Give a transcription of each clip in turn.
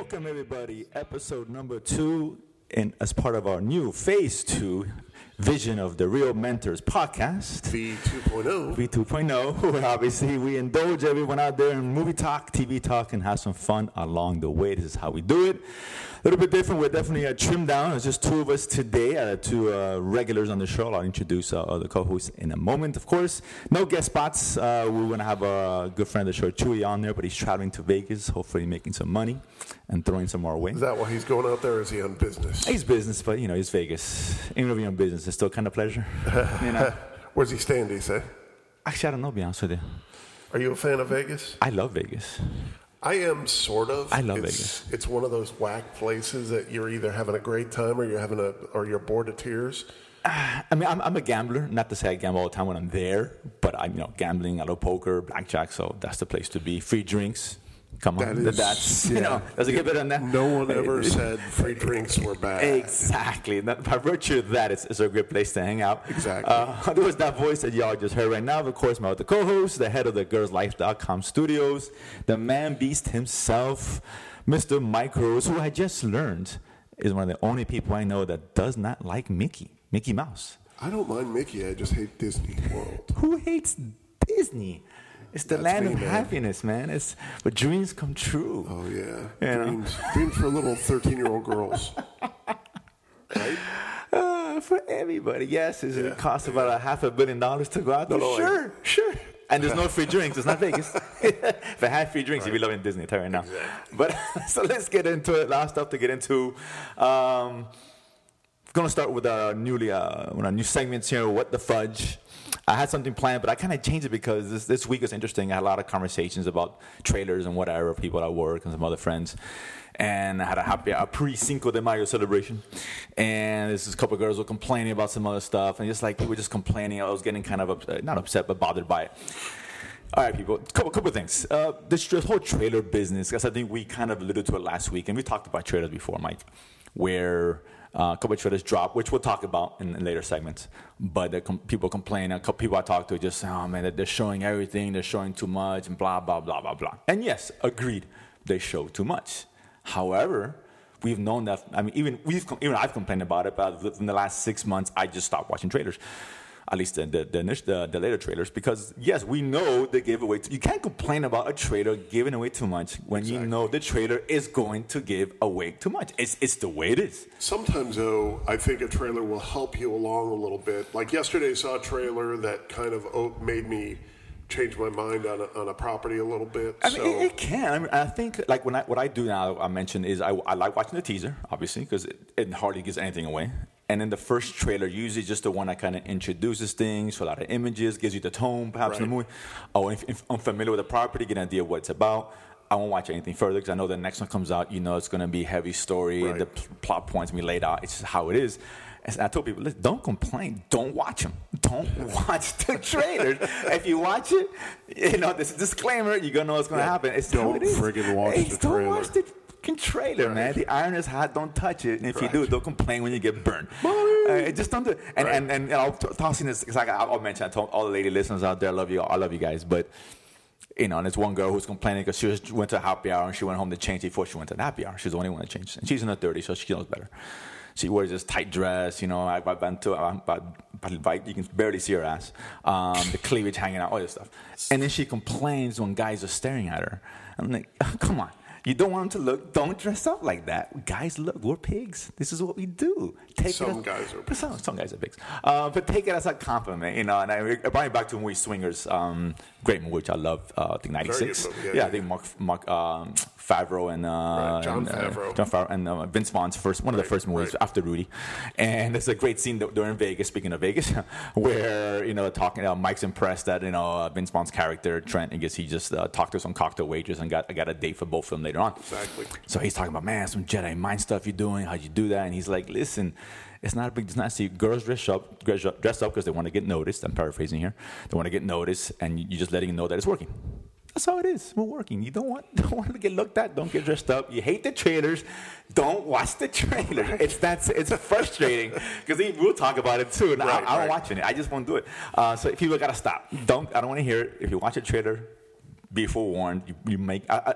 Welcome, everybody. Episode number 2, and as part of our new Phase 2 Vision of the Real Mentors podcast. V2.0. V2.0, where obviously we indulge everyone out there in movie talk, TV talk, and have some fun along the way. This is how we do it. A little bit different. We're definitely trimmed down. It's just two of us today, two regulars on the show. I'll introduce other co-hosts in a moment, of course. No guest spots. We're going to have a good friend of the show, Chewy, on there, but he's traveling to Vegas, hopefully making some money and throwing some more away. Is that why he's going out there, or is he on business? He's business, but, he's Vegas. Even if you're on business, it's still kind of pleasure. Where's he staying, do you say? Actually, I don't know, to be honest with you. Are you a fan of Vegas? I love Vegas. I am, sort of. I love Vegas. It's one of those whack places that you're either having a great time or you're bored to tears. I mean, I'm a gambler. Not to say I gamble all the time when I'm there, but I'm gambling. I love poker, blackjack, so that's the place to be. Free drinks. Come on, does it get better than that? No one ever said free drinks were bad. Exactly. By virtue of that, it's a great place to hang out. Exactly. There was that voice that y'all just heard right now. Of course, my other co-host, the head of the GirlsLife.com studios, the man beast himself, Mr. Mike Rose, who I just learned is one of the only people I know that does not like Mickey Mouse. I don't mind Mickey. I just hate Disney World. Who hates Disney? It's the land of happiness, man. It's where dreams come true. Oh, yeah. Dreams for little 13-year-old girls. Right? For everybody. Yes, it costs about $500 million to go out there. Sure. And there's no free drinks. It's not Vegas. If I had free drinks, you'd be loving Disney right now. Exactly. But so let's get into it. A lot of stuff to get into. Going to start with our new segments here. What the fudge? I had something planned, but I kind of changed it because this week was interesting. I had a lot of conversations about trailers and whatever, people at work and some other friends. And I had a pre-Cinco de Mayo celebration. And this a couple of girls were complaining about some other stuff. And just like people were just complaining. I was getting kind of, not upset, but bothered by it. All right, people, couple of things. This whole trailer business, because I think we kind of alluded to it last week. And we talked about trailers before, Mike, where a couple of trailers drop, which we'll talk about in later segments. But people complain. A couple people I talk to just, oh man, they're showing everything. They're showing too much, and blah blah blah blah blah. And yes, agreed, they show too much. However, we've known that. I mean, even I've complained about it. But in the last 6 months, I just stopped watching trailers. At least the later trailers, because yes, we know they give away. You can't complain about a trailer giving away too much when you know the trailer is going to give away too much. It's the way it is. Sometimes, though, I think a trailer will help you along a little bit. Like yesterday, I saw a trailer that kind of made me change my mind on a property a little bit. I mean, it can. I mean, I think like what I do now, I mentioned is I like watching the teaser, obviously, because it hardly gives anything away. And then the first trailer, usually just the one that kind of introduces things, so a lot of images, gives you the tone, perhaps, in the movie. Oh, if I'm familiar with the property, get an idea of what it's about. I won't watch anything further because I know the next one comes out, it's going to be heavy story, and the plot points be laid out. It's just how it is. And I told people, listen, don't complain. Don't watch them. Don't watch the trailers. If you watch it, this disclaimer, you're going to know what's going to happen. Don't friggin' watch the trailer. Don't watch the trailer, man. The iron is hot. Don't touch it. And if you do, don't complain when you get burned. Just don't do it. And I'll toss in this because I'll mention. I told all the lady listeners out there, I love you guys. But and there's one girl who's complaining because she went to a happy hour and she went home to change before she went to the happy hour. She's the only one to change, and she's in her 30s, so she knows better. She wears this tight dress, you can barely see her ass, the cleavage hanging out, all this stuff. And then she complains when guys are staring at her. I'm like, come on. You don't want them to look. Don't dress up like that. Guys, look, we're pigs. This is what we do. Some guys are pigs. Some guys are pigs. But take it as a compliment, And I brought it back to the movie Swingers. Great movie, which I love. I think 96. I think Mark Favreau and Jon Favreau. Jon Favreau and Vince Vaughn's one of the first movies after Rudy. And it's a great scene that they're in Vegas. Speaking of Vegas, where talking. Mike's impressed that Vince Vaughn's character Trent. I guess he just talked to some cocktail waitress and got a date for both of them later on. Exactly. So he's talking about, man, some Jedi mind stuff you're doing. How'd you do that? And he's like, listen, it's not a big deal. See, girls dress up because they want to get noticed. I'm paraphrasing here. They want to get noticed, and you're just letting them know that it's working. That's how it is. We're working. You don't want to get looked at. Don't get dressed up. You hate the trailers. Don't watch the trailer. It's frustrating because we'll talk about it too. And I don't watch it. I just won't do it. So people gotta stop. I don't want to hear it. If you watch a trailer, be forewarned. You make.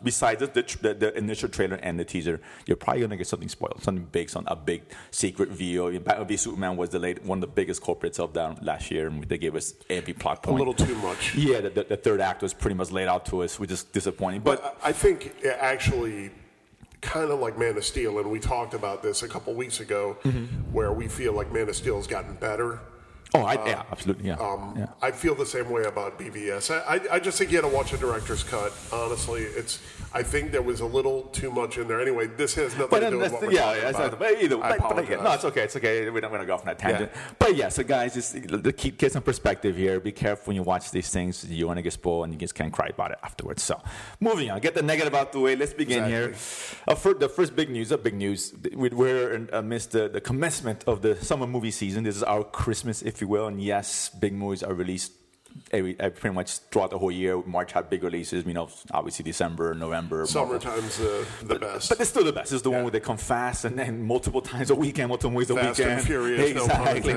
besides the initial trailer and the teaser, you're probably gonna get something spoiled, something big, a big secret reveal. Batman v Superman was one of the biggest culprits of that last year, and they gave us every plot point. A little too much. Yeah, the third act was pretty much laid out to us, which is disappointing. But I think actually, kind of like Man of Steel, and we talked about this a couple weeks ago, where we feel like Man of Steel has gotten better. Oh, yeah, absolutely, yeah. I feel the same way about BVS. I just think you had to watch a director's cut. Honestly, I think there was a little too much in there. Anyway, this has nothing to do with what we're talking about. But again, no, it's okay. We're not going to go off on that tangent. Yeah. But yeah, so guys, just get some perspective here. Be careful when you watch these things. You want to get spoiled, and you just can't cry about it afterwards. So, moving on. Get the negative out the way. Let's begin here. The first big news. We're amidst the commencement of the summer movie season. This is our Christmas, if you will. And yes, big movies are released pretty much throughout the whole year. March had big releases, obviously December, November. Summertime's the best. But it's still the best. It's the one where they come fast and then multiple times a weekend, multiple movies a weekend. Fast and Furious, exactly.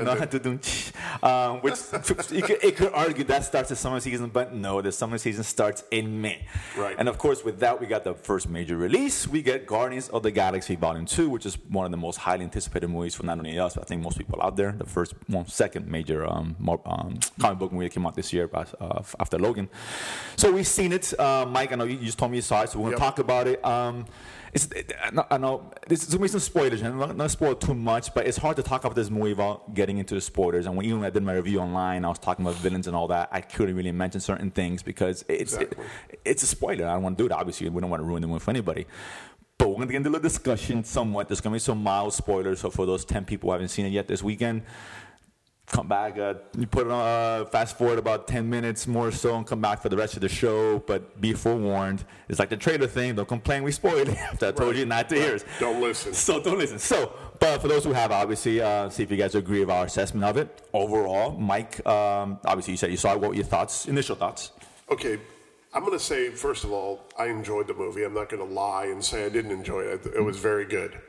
Which it could argue that starts the summer season, but no, the summer season starts in May. Right. And of course, with that, we got the first major release. We get Guardians of the Galaxy Volume 2, which is one of the most highly anticipated movies for not only us, but I think most people out there. The second major comic book movie that came out this year after Logan. So we've seen it. Mike, I know you just told me you saw it, so we're going to talk about it. I know there's going to be some spoilers, and I'm not spoil too much, but it's hard to talk about this movie without getting into the spoilers. And even when I did my review online, I was talking about villains and all that. I couldn't really mention certain things because it's a spoiler. I don't want to do it, obviously. We don't want to ruin the movie for anybody. But we're going to get into the discussion somewhat. There's going to be some mild spoilers. So for those 10 people who haven't seen it yet this weekend, come back, you put it on, fast forward about 10 minutes more so and come back for the rest of the show. But be forewarned. It's like the trailer thing. Don't complain we spoiled it after I told you not to hear it. Don't listen. So don't listen. So, but for those who have, obviously, see if you guys agree with our assessment of it. Overall, Mike, obviously you said you saw it. What were your thoughts, initial thoughts? Okay. I'm going to say, first of all, I enjoyed the movie. I'm not going to lie and say I didn't enjoy it. It was very good.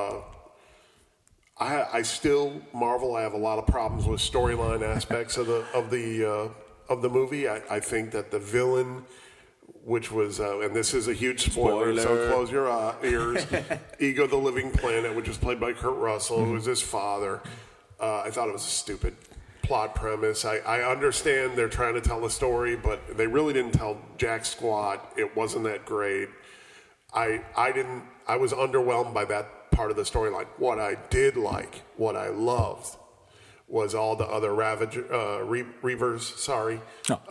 I still marvel. I have a lot of problems with storyline aspects of the movie. I think that the villain, which was, and this is a huge spoiler, so close your ears. Ego the Living Planet, which was played by Kurt Russell, who was his father. I thought it was a stupid plot premise. I understand they're trying to tell a story, but they really didn't tell jack squat. It wasn't that great. I was underwhelmed by that part of the storyline. What I did like, what I loved, was all the other Reavers,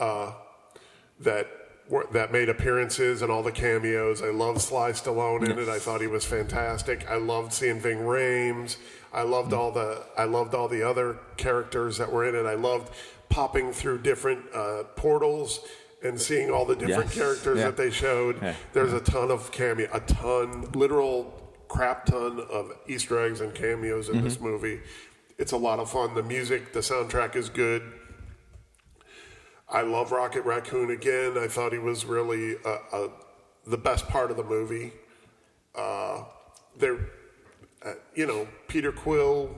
that made appearances and all the cameos. I loved Sly Stallone in it. I thought he was fantastic. I loved seeing Ving Rhames. I loved all the other characters that were in it. I loved popping through different portals and seeing all the different characters that they showed. Yeah. There's a ton of literal crap ton of Easter eggs and cameos in this movie. It's a lot of fun. The music, the soundtrack is good. I love Rocket Raccoon again. I thought he was really the best part of the movie. Peter Quill,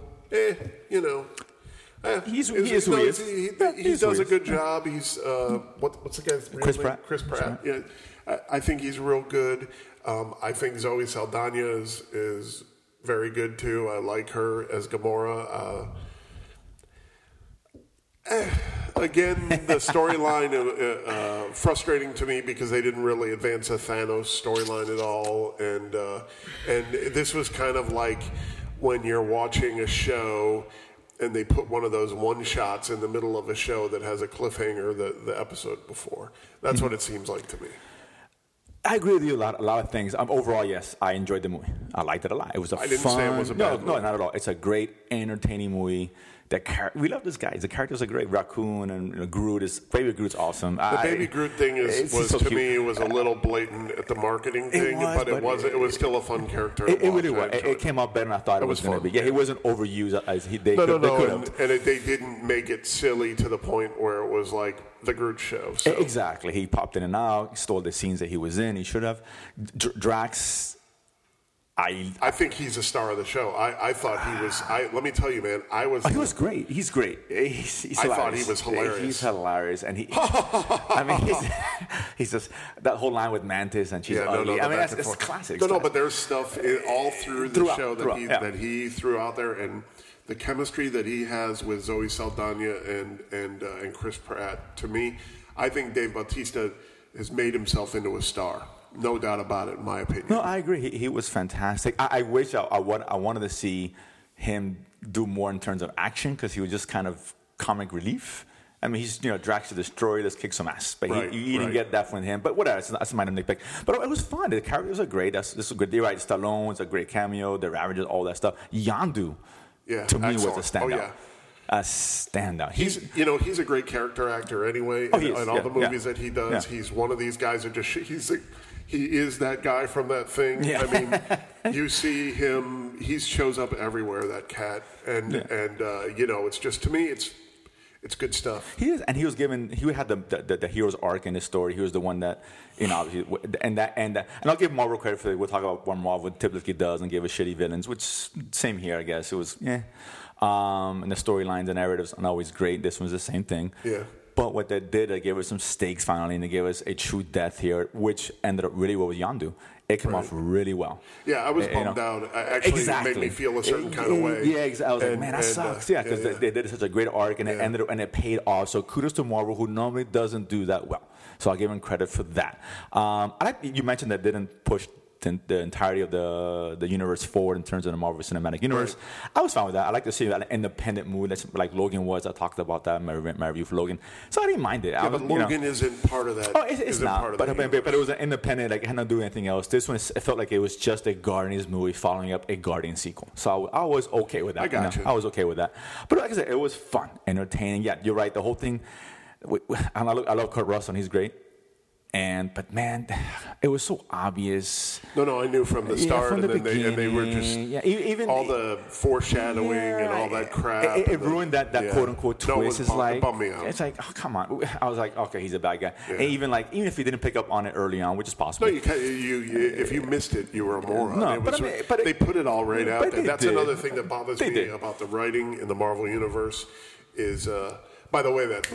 he does a good job. He's what's the guy's name? Chris Pratt. Chris Pratt. Yeah, I think he's real good. I think Zoe Saldana is very good too. I like her as Gamora. Again, the storyline frustrating to me because they didn't really advance a Thanos storyline at all, and this was kind of like when you're watching a show and they put one of those one shots in the middle of a show that has a cliffhanger the episode before. That's what it seems like to me. I agree with you a lot of things. Overall, yes, I enjoyed the movie. I liked it a lot. It was a fun. I didn't say it was a bad movie. No, not at all. It's a great, entertaining movie. We love this guy. The characters are great. Raccoon and Groot Baby Groot's awesome. The Baby Groot thing was a little blatant at the marketing thing, but it was still a fun character. It really was. It came out better than I thought it was going to be. Yeah, he wasn't overused as they could have. And they didn't make it silly to the point where it was like the Groot show. So. Exactly. He popped in and out, stole the scenes that he was in. He should have. Drax, I think he's a star of the show. I thought he was. Let me tell you, man. He was great. He's great. He's I thought he was hilarious. He's hilarious, and I mean, he's just that whole line with Mantis, and she's ugly. I mean, that's classic. No, but there's stuff all through the show that he threw out there, and the chemistry that he has with Zoe Saldana and Chris Pratt. To me, I think Dave Bautista has made himself into a star. No doubt about it, in my opinion. No, I agree. He was fantastic. I wish I wanted to see him do more in terms of action because he was just kind of comic relief. I mean, he's Drax the Destroyer, let's kick some ass. But you didn't get that from him. But whatever, that's my nitpick. But it was fun. The characters are great. This is good. You're right. Stallone's a great cameo. The Ravagers, all that stuff. Yondu, to me, was a standout. Oh, yeah. A standout. He's a great character actor anyway. In all the movies that he does, he's one of these guys that he is that guy from that thing. Yeah. I mean, you see him. He shows up everywhere. That cat, and it's just, to me, it's good stuff. He is, and he had the hero's arc in his story. He was the one that, and I'll give Marvel credit for it. We'll talk about what Marvel typically does and give us shitty villains, which same here, I guess. It was, and the storylines and narratives aren't always great. This one's the same thing. Yeah. But what they did, they gave us some stakes finally, and they gave us a true death here, which ended up really well with Yondu. It came off really well. Yeah, I was bummed out. Actually, it made me feel a certain kind of way. Yeah, exactly. I was like, man, that sucks. Because they did such a great arc, and it paid off. So kudos to Marvel, who normally doesn't do that well. So I'll give them credit for that. You mentioned that didn't push the entirety of the universe forward in terms of the Marvel Cinematic Universe. Right. I was fine with that. I like to see an independent movie that's like Logan was. I talked about that in my review for Logan. So I didn't mind it. But Logan isn't part of that. Oh, it's not. But it was an independent. Like, it had not do anything else. This one, it felt like it was just a Guardians movie following up a Guardians sequel. So I was okay with that. I got you. I was okay with that. But like I said, it was fun, entertaining. Yeah, you're right. The whole thing. I love Kurt Russell, and he's great. But man, it was so obvious. No, I knew from the start, and they were just even all the foreshadowing and all that crap. It ruined that quote unquote twist. It bummed me out. It's like, oh, come on. I was like, okay, he's a bad guy. Yeah. And even if you didn't pick up on it early on, which is possible. No, if you missed it, you were a moron. No, but they put it all right out there. That's another thing that bothers me about the writing in the Marvel universe is. By the way, that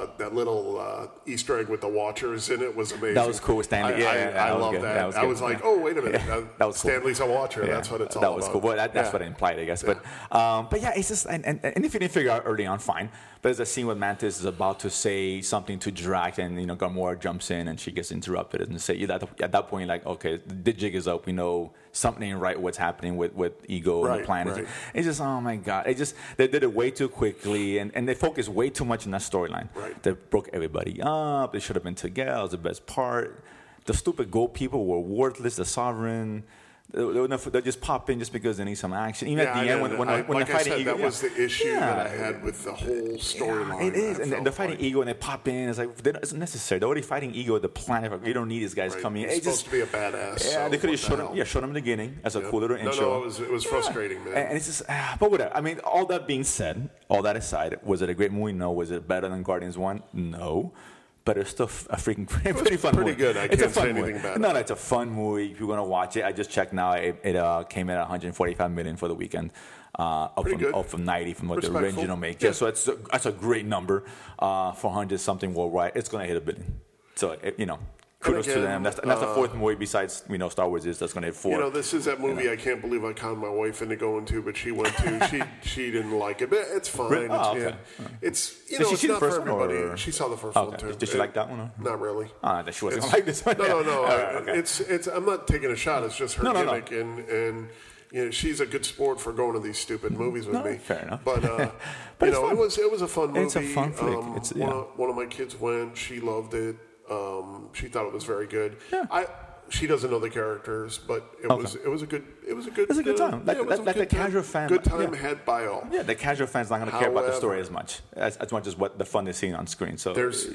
little Easter egg with the Watchers in it was amazing. That was cool, Stanley. I love that. I was like, oh, wait a minute, that was Stanley's a Watcher. That's what it's all about. That was cool. Well, that's what it implied, I guess. Yeah. But yeah, it's just and if you didn't figure out early on, fine. But there's a scene where Mantis is about to say something to Drax, and Gamora jumps in and she gets interrupted and say at that point, like, okay, the jig is up. We know something ain't right. What's happening with Ego and the planet? Right. It's just, oh my god! They did it way too quickly, and they focused way too much on that storyline. Right. They broke everybody up. They should have been together. That was the best part. The stupid gold people were worthless. The Sovereign. They just pop in just because they need some action. Even at the end, when they're fighting Ego, that was the issue that I had with the whole storyline. It is, and they're fighting Ego, and they pop in. It's like it's necessary. They're already fighting Ego, the planet. You don't need these guys coming in. It's supposed to be a badass. Yeah, they could have showed him in the beginning as a cool little intro. No, it was frustrating, man. And it's just, but whatever. I mean, all that being said, all that aside, was it a great movie? No. Was it better than Guardians 1? No. But it's still a freaking pretty fun movie. Pretty good. I can't say anything bad. No, it's a fun movie. If you're going to watch it, I just checked now. It came in at $145 million for the weekend. Up from 90 from what the original make. Yeah, so that's a great number for 100-something worldwide. It's going to hit $1 billion. So, kudos to them. That's the fourth movie besides Star Wars that's going to hit 4. This is that movie I can't believe I conned my wife into going to, but she went to. she didn't like it, but it's fine. Really? Okay. It's Did she see not the first for everybody. One, or? She saw the first one too. Did she like that one? Or? Not really. That she wasn't going to like this one. No. Okay. It's. I'm not taking a shot. It's just her gimmick, and she's a good sport for going to these stupid movies with me. Fair enough. But it was a fun movie. It's a fun flick. One of my kids went. She loved it. She thought it was very good. Yeah. She doesn't know the characters, but it was a good time. Like the casual fan. Good time had by all. Yeah, the casual fan's not going to care about the story as much as what the fun they're seeing on screen. So there's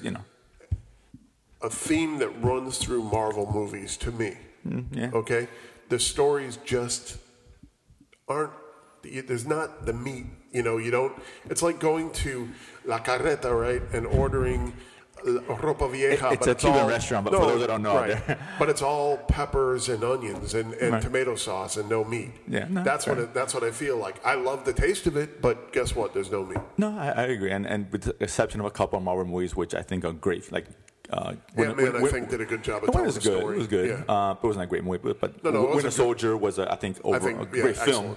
a theme that runs through Marvel movies to me. Okay, the stories just aren't. There's not the meat. You don't. It's like going to La Carreta, right, and ordering ropa vieja. It's a Cuban restaurant, but for those that don't know, right. But it's all peppers and onions and tomato sauce and no meat. Yeah, no, that's what I feel like. I love the taste of it, but guess what? There's no meat. No, I agree, and with the exception of a couple of Marvel movies, which I think are great, like. I think did a good job of telling the story. It was good. Yeah. It wasn't a great movie, but Winter Soldier was, I think, a great film.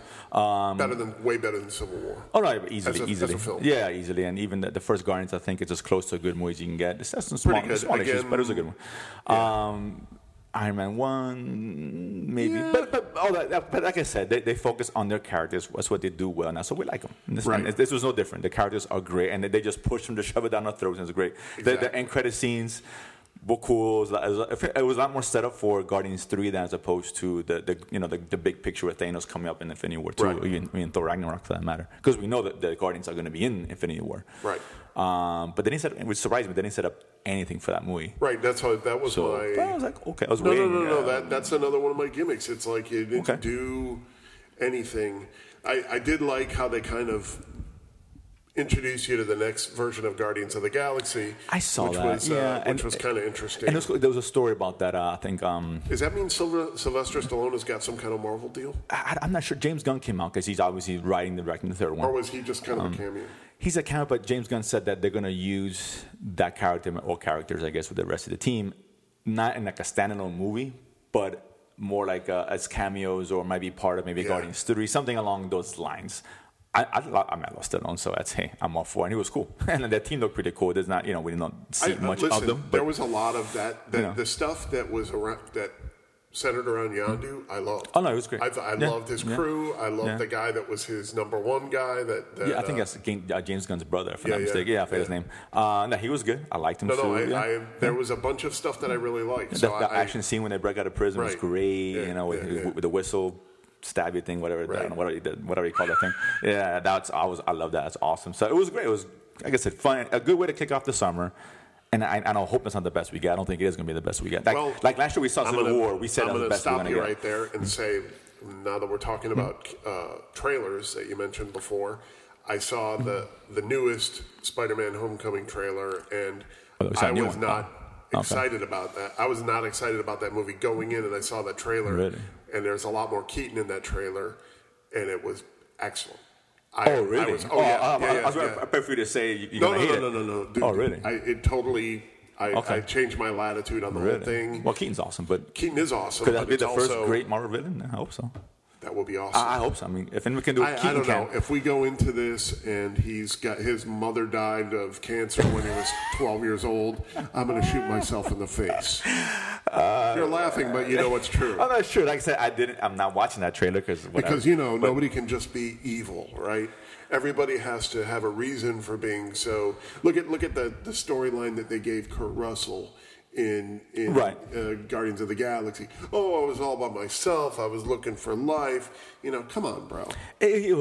Way better than Civil War. Oh, no, easily. As a film. Yeah, easily. And even the first Guardians, I think, is as close to a good movie as you can get. It's some small issues, but it was a good one. Yeah. Iron Man 1, maybe. Yeah. But all that. But like I said, they focus on their characters. That's what they do well now. So we like them. This was no different. The characters are great, and they just push them to shove it down our throats, and it's great. Exactly. The end credit scenes were cool. It was a lot more set up for Guardians 3 than as opposed to the big picture with Thanos coming up in Infinity War 2, or even Thor Ragnarok for that matter. Because we know that the Guardians are going to be in Infinity War. Right. But they didn't set up, which surprised me, they didn't set up anything for that movie. Right, that was my... I was like, okay, I was waiting. No, that's another one of my gimmicks. It's like you didn't do anything. I did like how they kind of introduce you to the next version of Guardians of the Galaxy. I saw that, which was kind of interesting. And there was a story about that, I think... Does that mean Sylvester Stallone has got some kind of Marvel deal? I'm not sure. James Gunn came out because he's obviously writing and directing the third one. Or was he just kind of a cameo? He's a cameo, but James Gunn said that they're going to use that character, or characters, I guess, with the rest of the team, not in like a standalone movie, but more like as cameos, or might be part of maybe Guardians 3, something along those lines. I love Stallone, so I'm all for it. And he was cool. And the team looked pretty cool. There's not, we did not see much of them. There was a lot of that. The stuff that was around, that centered around Yondu, I loved. Oh, no, it was great. I loved his crew. I loved the guy that was his number one guy. I think that's James Gunn's brother, if I'm not mistaken. I forget his name. No, he was good. I liked him too. There was a bunch of stuff that I really liked. The action scene when they break out of prison was great, with the whistle. Stabby thing, whatever, I don't know, whatever you call that thing. Yeah, I love that. That's awesome. So it was great. It was, like I said, fun. A good way to kick off the summer. And I hope it's not the best we get. I don't think it is going to be the best we get. Like last year we saw Civil War. We said it was the best we're going to get. I'm going to stop you right there and say, now that we're talking about trailers that you mentioned before, I saw the newest Spider-Man Homecoming trailer, and I was not excited about that. I was not excited about that movie going in, and I saw that trailer. Really? And there's a lot more Keaton in that trailer, and it was excellent. Really? I was prepared for you to say you're going to hate it. No. Dude, really? I changed my latitude on the whole thing. Well, Keaton's awesome, but... Keaton is awesome. Could that be the first great Marvel villain? I hope so. That would be awesome. I hope so. I mean, if anyone can do it, Keaton I don't know. If we go into this and his mother died of cancer when he was 12 years old, I'm going to shoot myself in the face. You're laughing, but you know it's true. I'm not sure. Like I said, I'm not watching that trailer because nobody can just be evil, right? Everybody has to have a reason for being so. Look at the storyline that they gave Kurt Russell in Guardians of the Galaxy. Oh, I was all by myself. I was looking for life. Come on, bro. It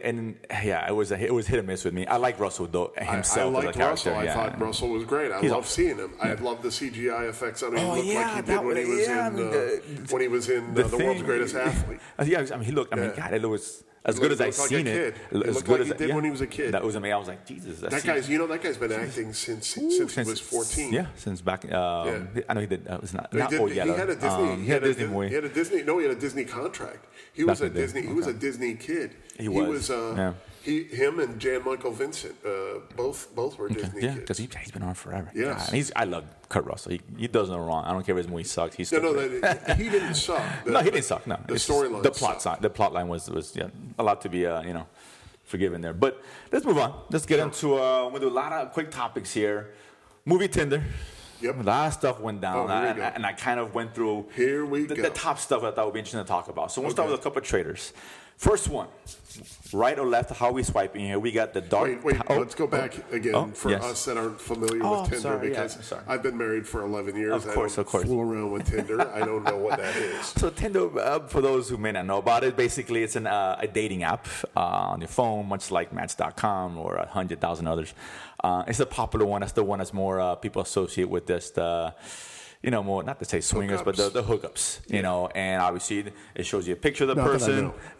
was hit or miss with me. I like Russell though himself. I liked Russell. I thought Russell was great. I love seeing him. I love the CGI effects on him. He looked like he did when he was in The World's Greatest Athlete. He looked. God, it was. As good as I've seen it, as good as he did when he was a kid. That was amazing. I was like, Jesus. That guy's been acting since he was 14. Yeah, since back. I know he did. It was not. He had a Disney. He had a Disney. No, he had a Disney contract. He was a Disney. He was a Disney kid. He was. Him and Jan Michael Vincent, both were Disney kids. Yeah, because he's been on forever. Yes. God, I love Kurt Russell. He does no wrong. I don't care if his movie sucks. He's still he didn't suck. No, he didn't suck. No, the storyline. The plot line was a lot to be forgiven there. But let's move on. Let's get into we'll do a lot of quick topics here. Movie Tinder. Yep. A lot of stuff went down, and I kind of went through the top stuff I thought would be interesting to talk about. So we'll start with a couple of trailers. First one, right or left, how are we swiping here? We got the dark... Wait, let's go back again for us that aren't familiar with Tinder, because I've been married for 11 years. Of course. Fool around with Tinder. I don't know what that is. So Tinder, for those who may not know about it, basically it's a dating app on your phone, much like Match.com or 100,000 others. It's a popular one. That's the one that's more people associate with this... more, not to say swingers, but the hookups, and obviously it shows you a picture of the person. Yeah.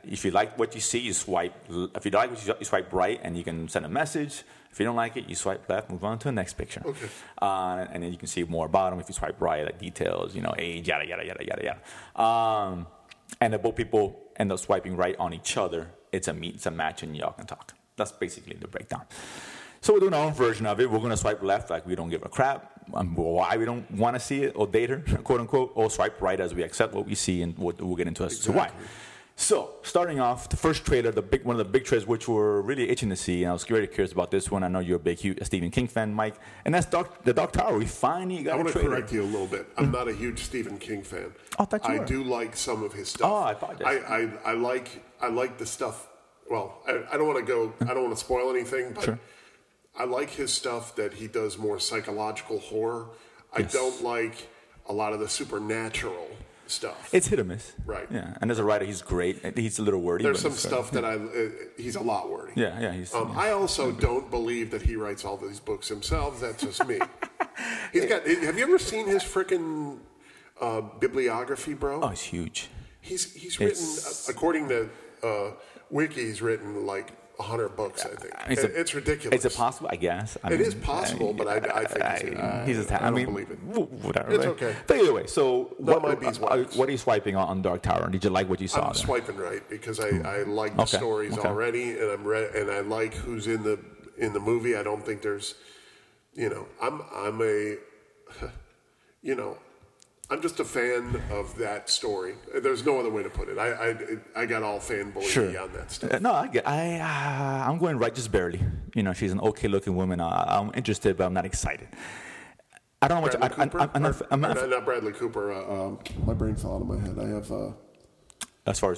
if you like what you see, you swipe. If you don't like what you swipe right, and you can send a message. If you don't like it, you swipe left, move on to the next picture. Okay. And then you can see more about them. If you swipe right, like details, age, yada, yada, yada, yada, yada. And if both people end up swiping right on each other, it's a meet, it's a match, and y'all can talk. That's basically the breakdown. So we're doing our own version of it. We're going to swipe left like we don't give a crap why we don't want to see it or date her, quote unquote, or swipe right as we accept what we see, and we'll get into as to why. So, starting off, the first trailer, one of the big trailers, which we're really itching to see, and I was very curious about this one. I know you're a big Stephen King fan, Mike, and that's the Dark Tower. We finally got a trailer. I want to correct you a little bit. I'm not a huge Stephen King fan. Oh, I thought you were. I do like some of his stuff. Oh, I apologize. I like the stuff. Well, I don't want to spoil anything, but sure. I like his stuff that he does more psychological horror. I don't like a lot of the supernatural stuff. It's hit or miss. Right. Yeah. And as a writer, he's great. He's a little wordy. There's some stuff that he's a lot wordy. Yeah. I also don't believe that he writes all these books himself. That's just me. Have you ever seen his frickin' bibliography, bro? Oh, it's huge. He's written, according to Wiki, he's written like 100 books, I think. It's ridiculous. Is it possible? I guess. It is possible, but I think I don't believe it. Whatever. It's right? okay. But either way, so what are you swiping on Dark Tower? Did you like what you saw? I'm swiping right because I like the stories already, and and I like who's in the movie. I don't think there's, I'm just a fan of that story. There's no other way to put it. I got all fanboy on that stuff. No, I'm going right just barely. She's an okay-looking woman. I'm interested, but I'm not excited. I don't know much. I'm not Bradley Cooper. My brain fell out of my head. I have. As far as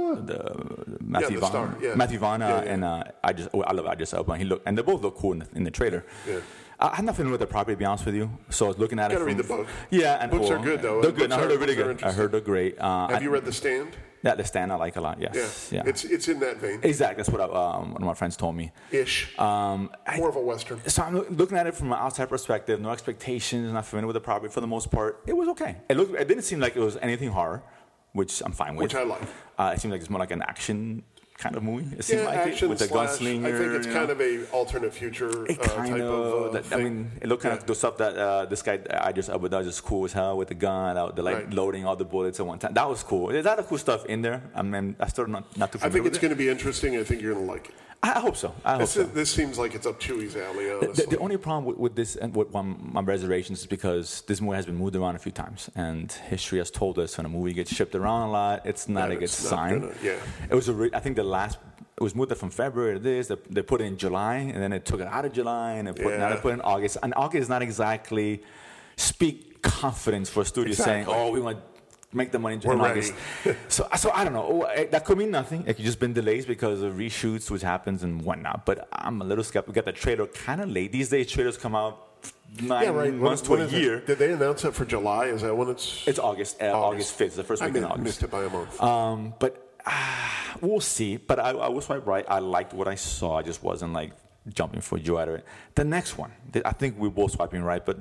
the Matthew Vaughn, Matthew Vaughn, and I love Idris Elba. And they both look cool in the trailer. Yeah. I have nothing with the property, to be honest with you. So I was looking at it. You gotta read the book. Yeah, and books are good though. They're good. I heard they're really good. I heard they're great. Have you read The Stand? Yeah, The Stand I like a lot. Yes. Yeah. It's in that vein. Exactly. That's what one of my friends told me. More of a Western. So I'm looking at it from an outside perspective. No expectations. Not familiar with the property for the most part. It was okay. It didn't seem like it was anything horror, which I'm fine with. Which I like. It seemed like it's more like an action kind of movie. It seemed like action with the gunslinger. I think it's kind of a alternate future type of thing. I mean, it looked kind of the stuff that this guy Idris Elba does is cool as hell with the gun, loading all the bullets at one time. That was cool. There's a lot of cool stuff in there. I mean, I'm still not too familiar with it. I think it's going to be interesting. I think you're going to like it. I hope so. This seems like it's up Chewy's alley, honestly. The only problem with this and with my reservations is because this movie has been moved around a few times, and history has told us when a movie gets shipped around a lot, it's not a good sign. It was I think it was moved from February to this. They put it in July, and then they took it out of July, and now they put it in August. And August is not exactly speak confidence for a studio saying, "Oh, we want to make the money in August." So I don't know. That could mean nothing. It could just been delays because of reshoots, which happens and whatnot. But I'm a little skeptical. We got the trailer kind of late. These days, trailers come out 9 months to a year. Did they announce it for July? Is that when it's? It's August. August 5th. The first week in August. I missed it by a month. But we'll see. But I was swipe right. I liked what I saw. I just wasn't like jumping for joy out of it. The next one, I think we're both swiping right, but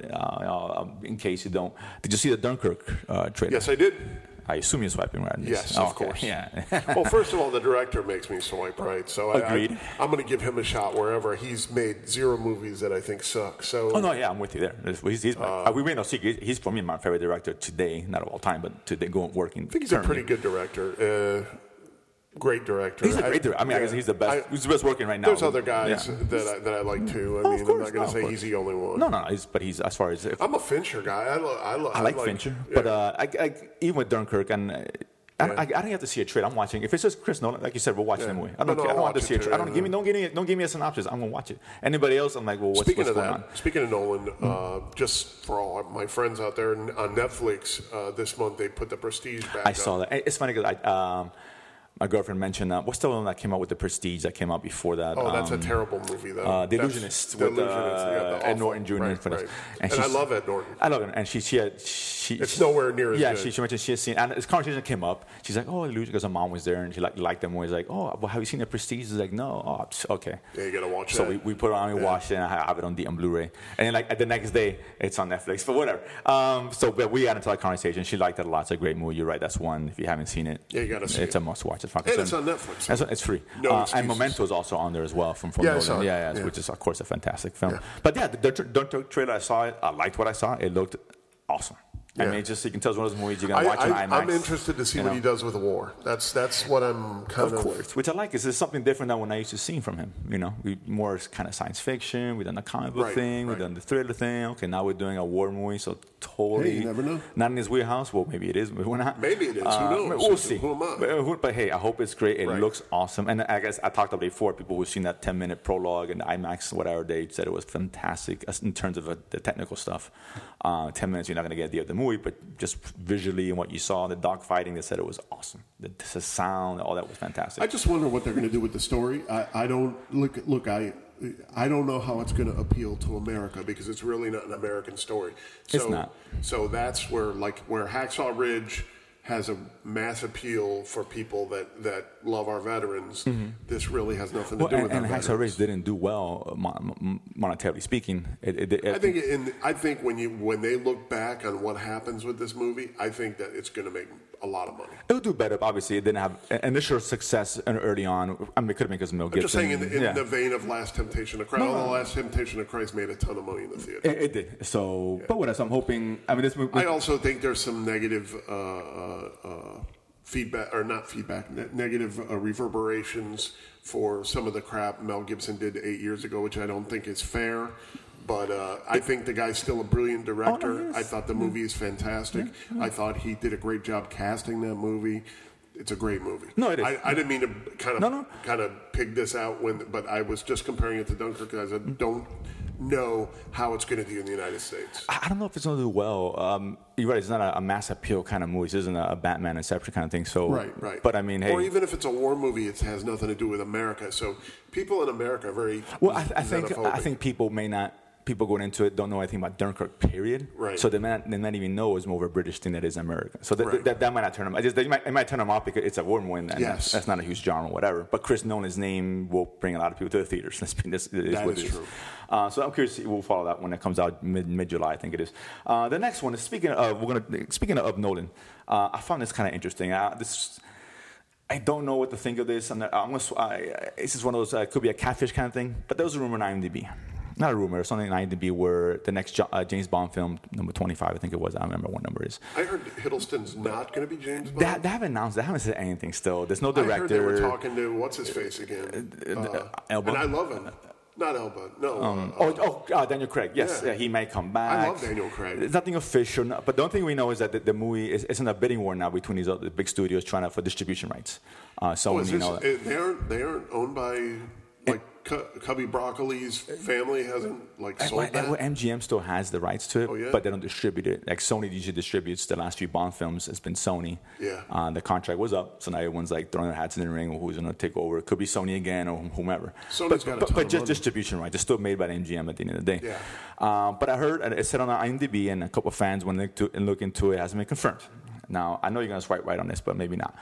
in case you don't, did you see the Dunkirk trailer? Yes, I did. I assume you're swiping right. Yes, of course. Yeah. Well, first of all, the director makes me swipe right, so agreed. I'm going to give him a shot wherever. He's made 0 movies that I think suck. So. Oh no, yeah, I'm with you there. We made no secret. He's for me my favorite director today, not of all time, but today working. I think he's a pretty good director. Great director. He's a great director. I mean, I guess he's the best. He's the best working right now. There's other guys that I like too. I mean, I'm not going to say he's the only one. No. But he's as far as I'm a Fincher guy. I like Fincher, but even with Dunkirk and. I don't have to see a trailer. I'm watching. If it's just Chris Nolan, like you said, we're watching the movie. I don't want to see a trailer. Don't give me a synopsis. I'm gonna watch it. Anybody else? I'm like, well, what's going on? Speaking of Nolan, just for all my friends out there on Netflix, this month they put The Prestige back. I saw that. It's funny because my girlfriend mentioned what's the one that came out with The Prestige that came out before that? Oh, that's a terrible movie, though. The Illusionist with Ed Norton Jr. Right. And I love Ed Norton. I love him, and she it's nowhere near as good. She mentioned she had seen, and this conversation came up. She's like, "Oh, Illusion," because her mom was there, and she liked them. He's like, "Oh, well, have you seen The Prestige?" He's like, "No." Oh, okay. Yeah, you gotta watch that. So we put it on, we watched it, and I have it on Blu-ray. And then like the next day, it's on Netflix. But whatever. But we got into that conversation. She liked it a lot. It's a great movie. You're right. That's one. If you haven't seen it, yeah, you gotta see it's a must watch. as far as And I'm it's on concerned. Netflix. It's free. No And excuses. Memento is also on there as well from Yeah, I Nolan. saw it. Yeah, Yeah. which is, of course, a fantastic film. Yeah. But yeah, the Dunkirk trailer, I saw it. I liked what I saw. It looked awesome. I Yeah. mean, just so you can tell it's one of those movies you're going to watch on IMAX. I'm interested to see what he does with the war. That's what I'm kind of. Of course, which I like. Is something different than what I used to see from him. You know, more kind of science fiction. We've done the comic book thing. We've done the thriller thing. Okay, now we're doing a war movie. So totally, Hey, you never know. Not in his wheelhouse. Well, maybe it is. Maybe we're not. Maybe it is. Who knows? We'll see. Who am I? But hey, I hope it's great. It Right. looks awesome. And I guess I talked about it before. People who've seen that 10-minute prologue and IMAX, whatever, they said it was fantastic in terms of the technical stuff. 10 minutes, you're not going to get the movie, but just visually and what you saw, the dogfighting, they said it was awesome. The sound, all that was fantastic. I just wonder what they're going to do with the story. I don't look. I don't know how it's going to appeal to America because it's really not an American story. So, It's not. So that's where Hacksaw Ridge has a mass appeal for people that love our veterans. This really has nothing to do with our and veterans. Hacksaw Ridge didn't do well, monetarily speaking. I think when they look back on what happens with this movie, I think that it's going to make a lot of money. it would do better. But obviously, it didn't have initial success early on. I mean, it could have been because of Mel I'm Gibson. just saying in Yeah. the vein of Last Temptation of Christ. Although Last Temptation of Christ made a ton of money in the theater. It did. So, but what else? I'm hoping. I mean, this movie. I also think there's some negative negative reverberations for some of the crap Mel Gibson did 8 years ago, which I don't think is fair. But I think the guy's still a brilliant director. Oh, no, he is. I thought the movie is fantastic. I thought he did a great job casting that movie. It's a great movie. No, it is. I didn't mean to kind of pig this out but I was just comparing it to Dunkirk because I don't know how it's going to do in the United States. I don't know if it's going to do well. You're right. It's not a mass appeal kind of movie. This isn't a Batman Inception kind of thing. So, Right. But I mean, hey. Or even if it's a war movie, it has nothing to do with America. So people in America are very. Well, I think xenophobic. people going into it don't know anything about Dunkirk, period. Right. So they might even know it's more of a British thing that is American. So Right. that might not turn them. It might turn them off because it's a war movie, and Yes. that's not a huge genre, whatever. But Chris Nolan's name will bring a lot of people to the theaters. This is That what is it is. true. So I'm curious. We'll follow that when it comes out mid-July, I think it is. The next one is speaking of Nolan. I found this kind of interesting. I don't know what to think of this. This is one of those, could be a catfish kind of thing, but there was a rumor on IMDb. Not a rumor, something on IMDb where the next James Bond film, number 25, I think it was. I don't remember what number it is. I heard Hiddleston's not going to be James Bond. They haven't announced. They haven't said anything still. There's no I director. heard they were talking to what's his face again, Elba? and I love him. Not Elba, no. Daniel Craig. Yes, Yeah. he may come back. I love Daniel Craig. There's nothing official, but the only thing we know is that the movie is in a bidding war now between these other big studios trying for distribution rights. They aren't owned by Cubby Broccoli's family hasn't sold that. MGM still has the rights to it, Oh, yeah? but they don't distribute it. Like Sony usually distributes the last few Bond films. It's been Sony. Yeah. The contract was up, so now everyone's throwing their hats in the ring. Who's going to take over? It could be Sony again or whomever. Sony's got a ton but of just money. distribution rights. It's still made by the MGM at the end of the day. Yeah. But I heard it said on IMDb, and a couple of fans went and look into it. It hasn't been confirmed. Now I know you're going to swipe right on this, but maybe not.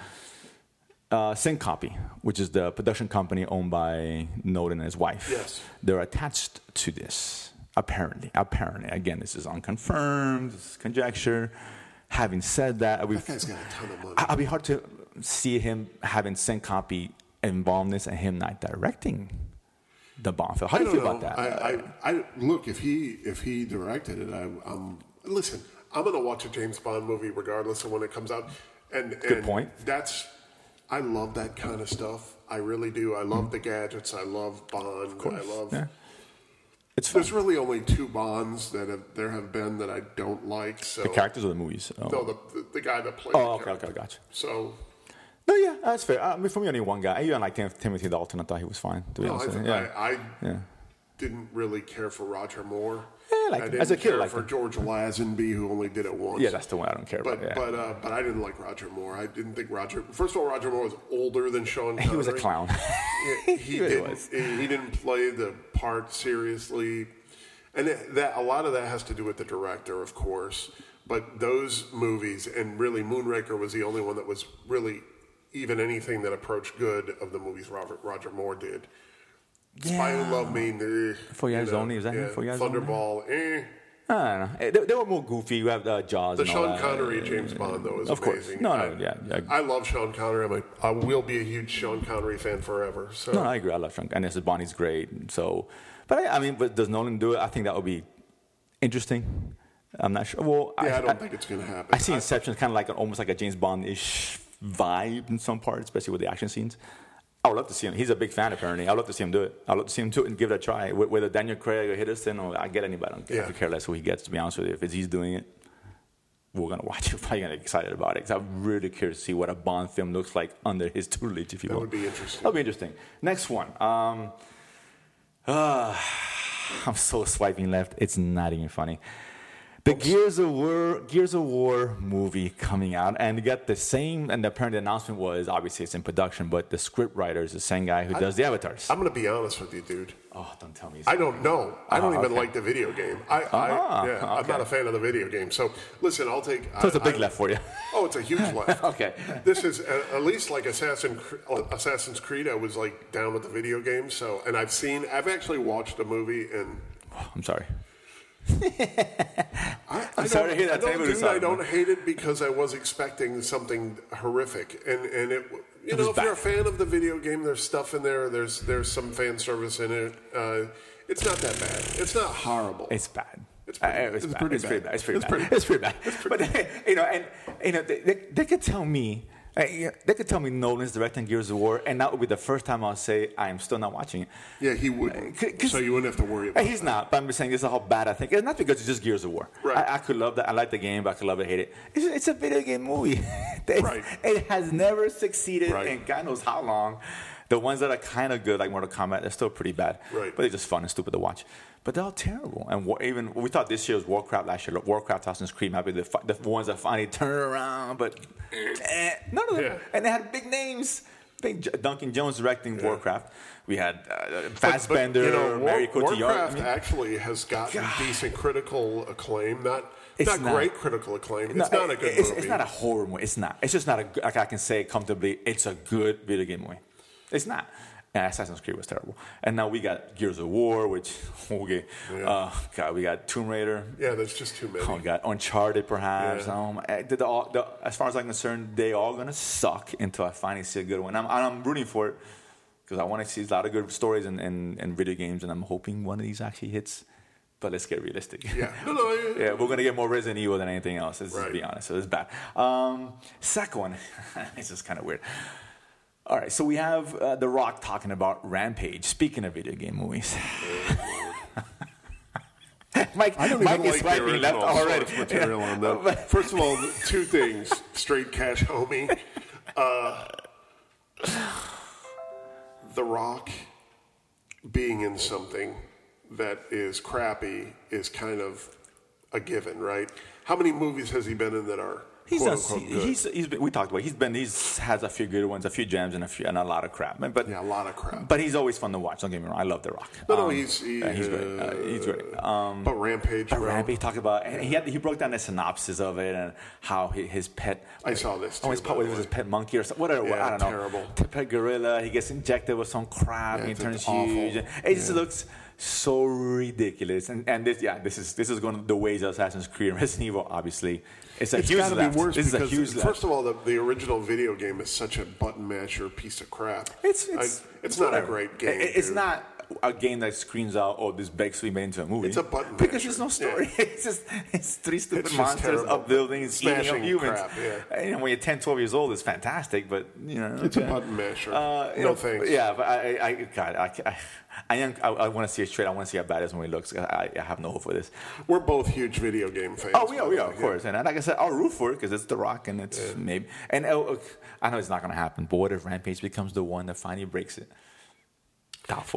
Syncopy, which is the production company owned by Nolan and his wife. Yes. They're attached to this, apparently. Again, this is unconfirmed, this is conjecture. Having said that, That guy's got a ton of money. I'd be hard to see him having Syncopy involved in this and him not directing the Bond film. How do you feel about that? I look, if he directed it, listen, I'm going to watch a James Bond movie regardless of when it comes out. Good point. I love that kind of stuff. I really do. I love the gadgets. I love Bond. Of course. I love. Yeah. It's fun. There's really only two Bonds there have been that I don't like. So The characters or the movies? Oh. No, the guy that played. Oh, the okay, character. gotcha. So. No, yeah, that's fair. I mean, for me, only one guy. I even like Timothy Dalton. I thought he was fine. To be No, honest. I Yeah. didn't really care for Roger Moore. Yeah, I didn't as a kid, care like for George Lazenby, who only did it once. Yeah, that's the one I don't care about. Yeah. But I didn't like Roger Moore. I didn't think First of all, Roger Moore was older than Sean Connery. He was a clown. He really didn't. was. He didn't play the part seriously, and a lot of that has to do with the director, of course. But those movies, and really Moonraker was the only one that was really even anything that approached good of the movies Roger Moore did. Spy Who Loved Me, For Years Only, is that him? For Years Only? Thunderball, I don't know. They were more goofy. You have Jaws. The and all Sean that. Connery James Bond though is Of course. amazing. No, I love Sean Connery. I will be a huge Sean Connery fan forever. So No, I agree. I love Sean, and this Bonnie's great. So, but does Nolan do it? I think that would be interesting. I'm not sure. Well, I don't think it's going to happen. I see Inception kind of like almost like a James Bond-ish vibe in some parts, especially with the action scenes. I would love to see him. He's a big fan, apparently. I'd love to see him do it. I'd love to see him do it and give it a try. Whether Daniel Craig or Hiddleston, or I get anybody. I don't care less who he gets, to be honest with you. If he's doing it, we're going to watch it. We're probably going to get excited about it. Because I'm really curious to see what a Bond film looks like under his tutelage, if you will. That would be interesting. That would be interesting. Next one. I'm so swiping left. It's not even funny. The Gears of War movie coming out, and you got the same. And apparently, the announcement was obviously it's in production, but the script writer is the same guy who does the avatars. I'm going to be honest with you, dude. Oh, don't tell me. I don't know. I don't even like the video game. I'm not a fan of the video game. So listen, I'll take. So it's a big left for you. Oh, it's a huge left. Okay. This is at least like Assassin's Creed. I was like down with the video game. So, and I've actually watched a movie, and I'm sorry. I'm sorry to hear that. I don't hate it because I was expecting something horrific, and it. You know, if you're a fan of the video game, there's stuff in there. There's some fan service in it. It's not that bad. It's not horrible. It's bad. It's pretty bad. It's pretty bad. But they could tell me. They could tell me Nolan's directing Gears of War, and that would be the first time I'll say I am still not watching it. Yeah, he wouldn't. So you wouldn't have to worry about it. He's not, but I'm just saying this is how bad I think. It's not because it's just Gears of War. Right. I could love that. I like the game, but I could love it, hate it. It's a video game movie. Right. It has never succeeded in God knows how long. The ones that are kind of good, like Mortal Kombat, they're still pretty bad. Right. But they're just fun and stupid to watch. But they're all terrible. And we thought this year was Warcraft last year. Warcraft, Assassin's Creed might be the ones that finally turn around, but none of them. Yeah. And they had big names. Big Duncan Jones directing Warcraft. We had Fassbender, Mary Cotillard. Warcraft actually has gotten decent critical acclaim. Not great critical acclaim. It's not a good movie. It's not a horror movie. It's not. It's just not like I can say comfortably, it's a good video game movie. It's not. And Assassin's Creed was terrible. And now we got Gears of War, which, we got Tomb Raider. Yeah, there's just too many. Oh, God. Uncharted, perhaps. Yeah. As far as I'm concerned, they all going to suck until I finally see a good one. I'm rooting for it because I want to see a lot of good stories in video games, and I'm hoping one of these actually hits. But let's get realistic. Yeah. We're going to get more Resident Evil than anything else. Let's be honest. So it's bad. Second one. It's just kind of weird. All right, so we have The Rock talking about Rampage. Speaking of video game movies, Mike is swiping left already. Material on that. First of all, two things: straight cash, homie. The Rock being in something that is crappy is kind of a given, right? How many movies has he been in that are? We talked about. He has a few good ones, a few gems, and a lot of crap. But a lot of crap. But he's always fun to watch. Don't get me wrong. I love The Rock. He's great. He's great. But Rampage. Rampage talked about. And he broke down the synopsis of it and how his pet. I saw this too. His pet was his pet monkey or something. Whatever. I don't know. Terrible. Pet gorilla. He gets injected with some crap. And he turns huge. It just looks so ridiculous. And this is going the ways of Assassin's Creed and Resident Evil. Obviously. It's got to be worse because first of all, the original video game is such a button masher piece of crap. It's not a great game. It's not a game that screams out, "Oh, this begs to be made into a movie." It's a button because masher. There's no story. Yeah. It's three stupid monsters terrible. up buildings, smashing eating up humans. Crap, yeah. And when you're 10, 12 years old, it's fantastic, but it's a button masher. No thanks. Yeah, but I want to see it straight. I want to see how bad this movie looks. I have no hope for this. We're both huge video game fans. Oh, we are, of course. And like I said, I'll root for it because it's The Rock, and it's maybe. And I know it's not going to happen, but what if Rampage becomes the one that finally breaks it? Doubtful.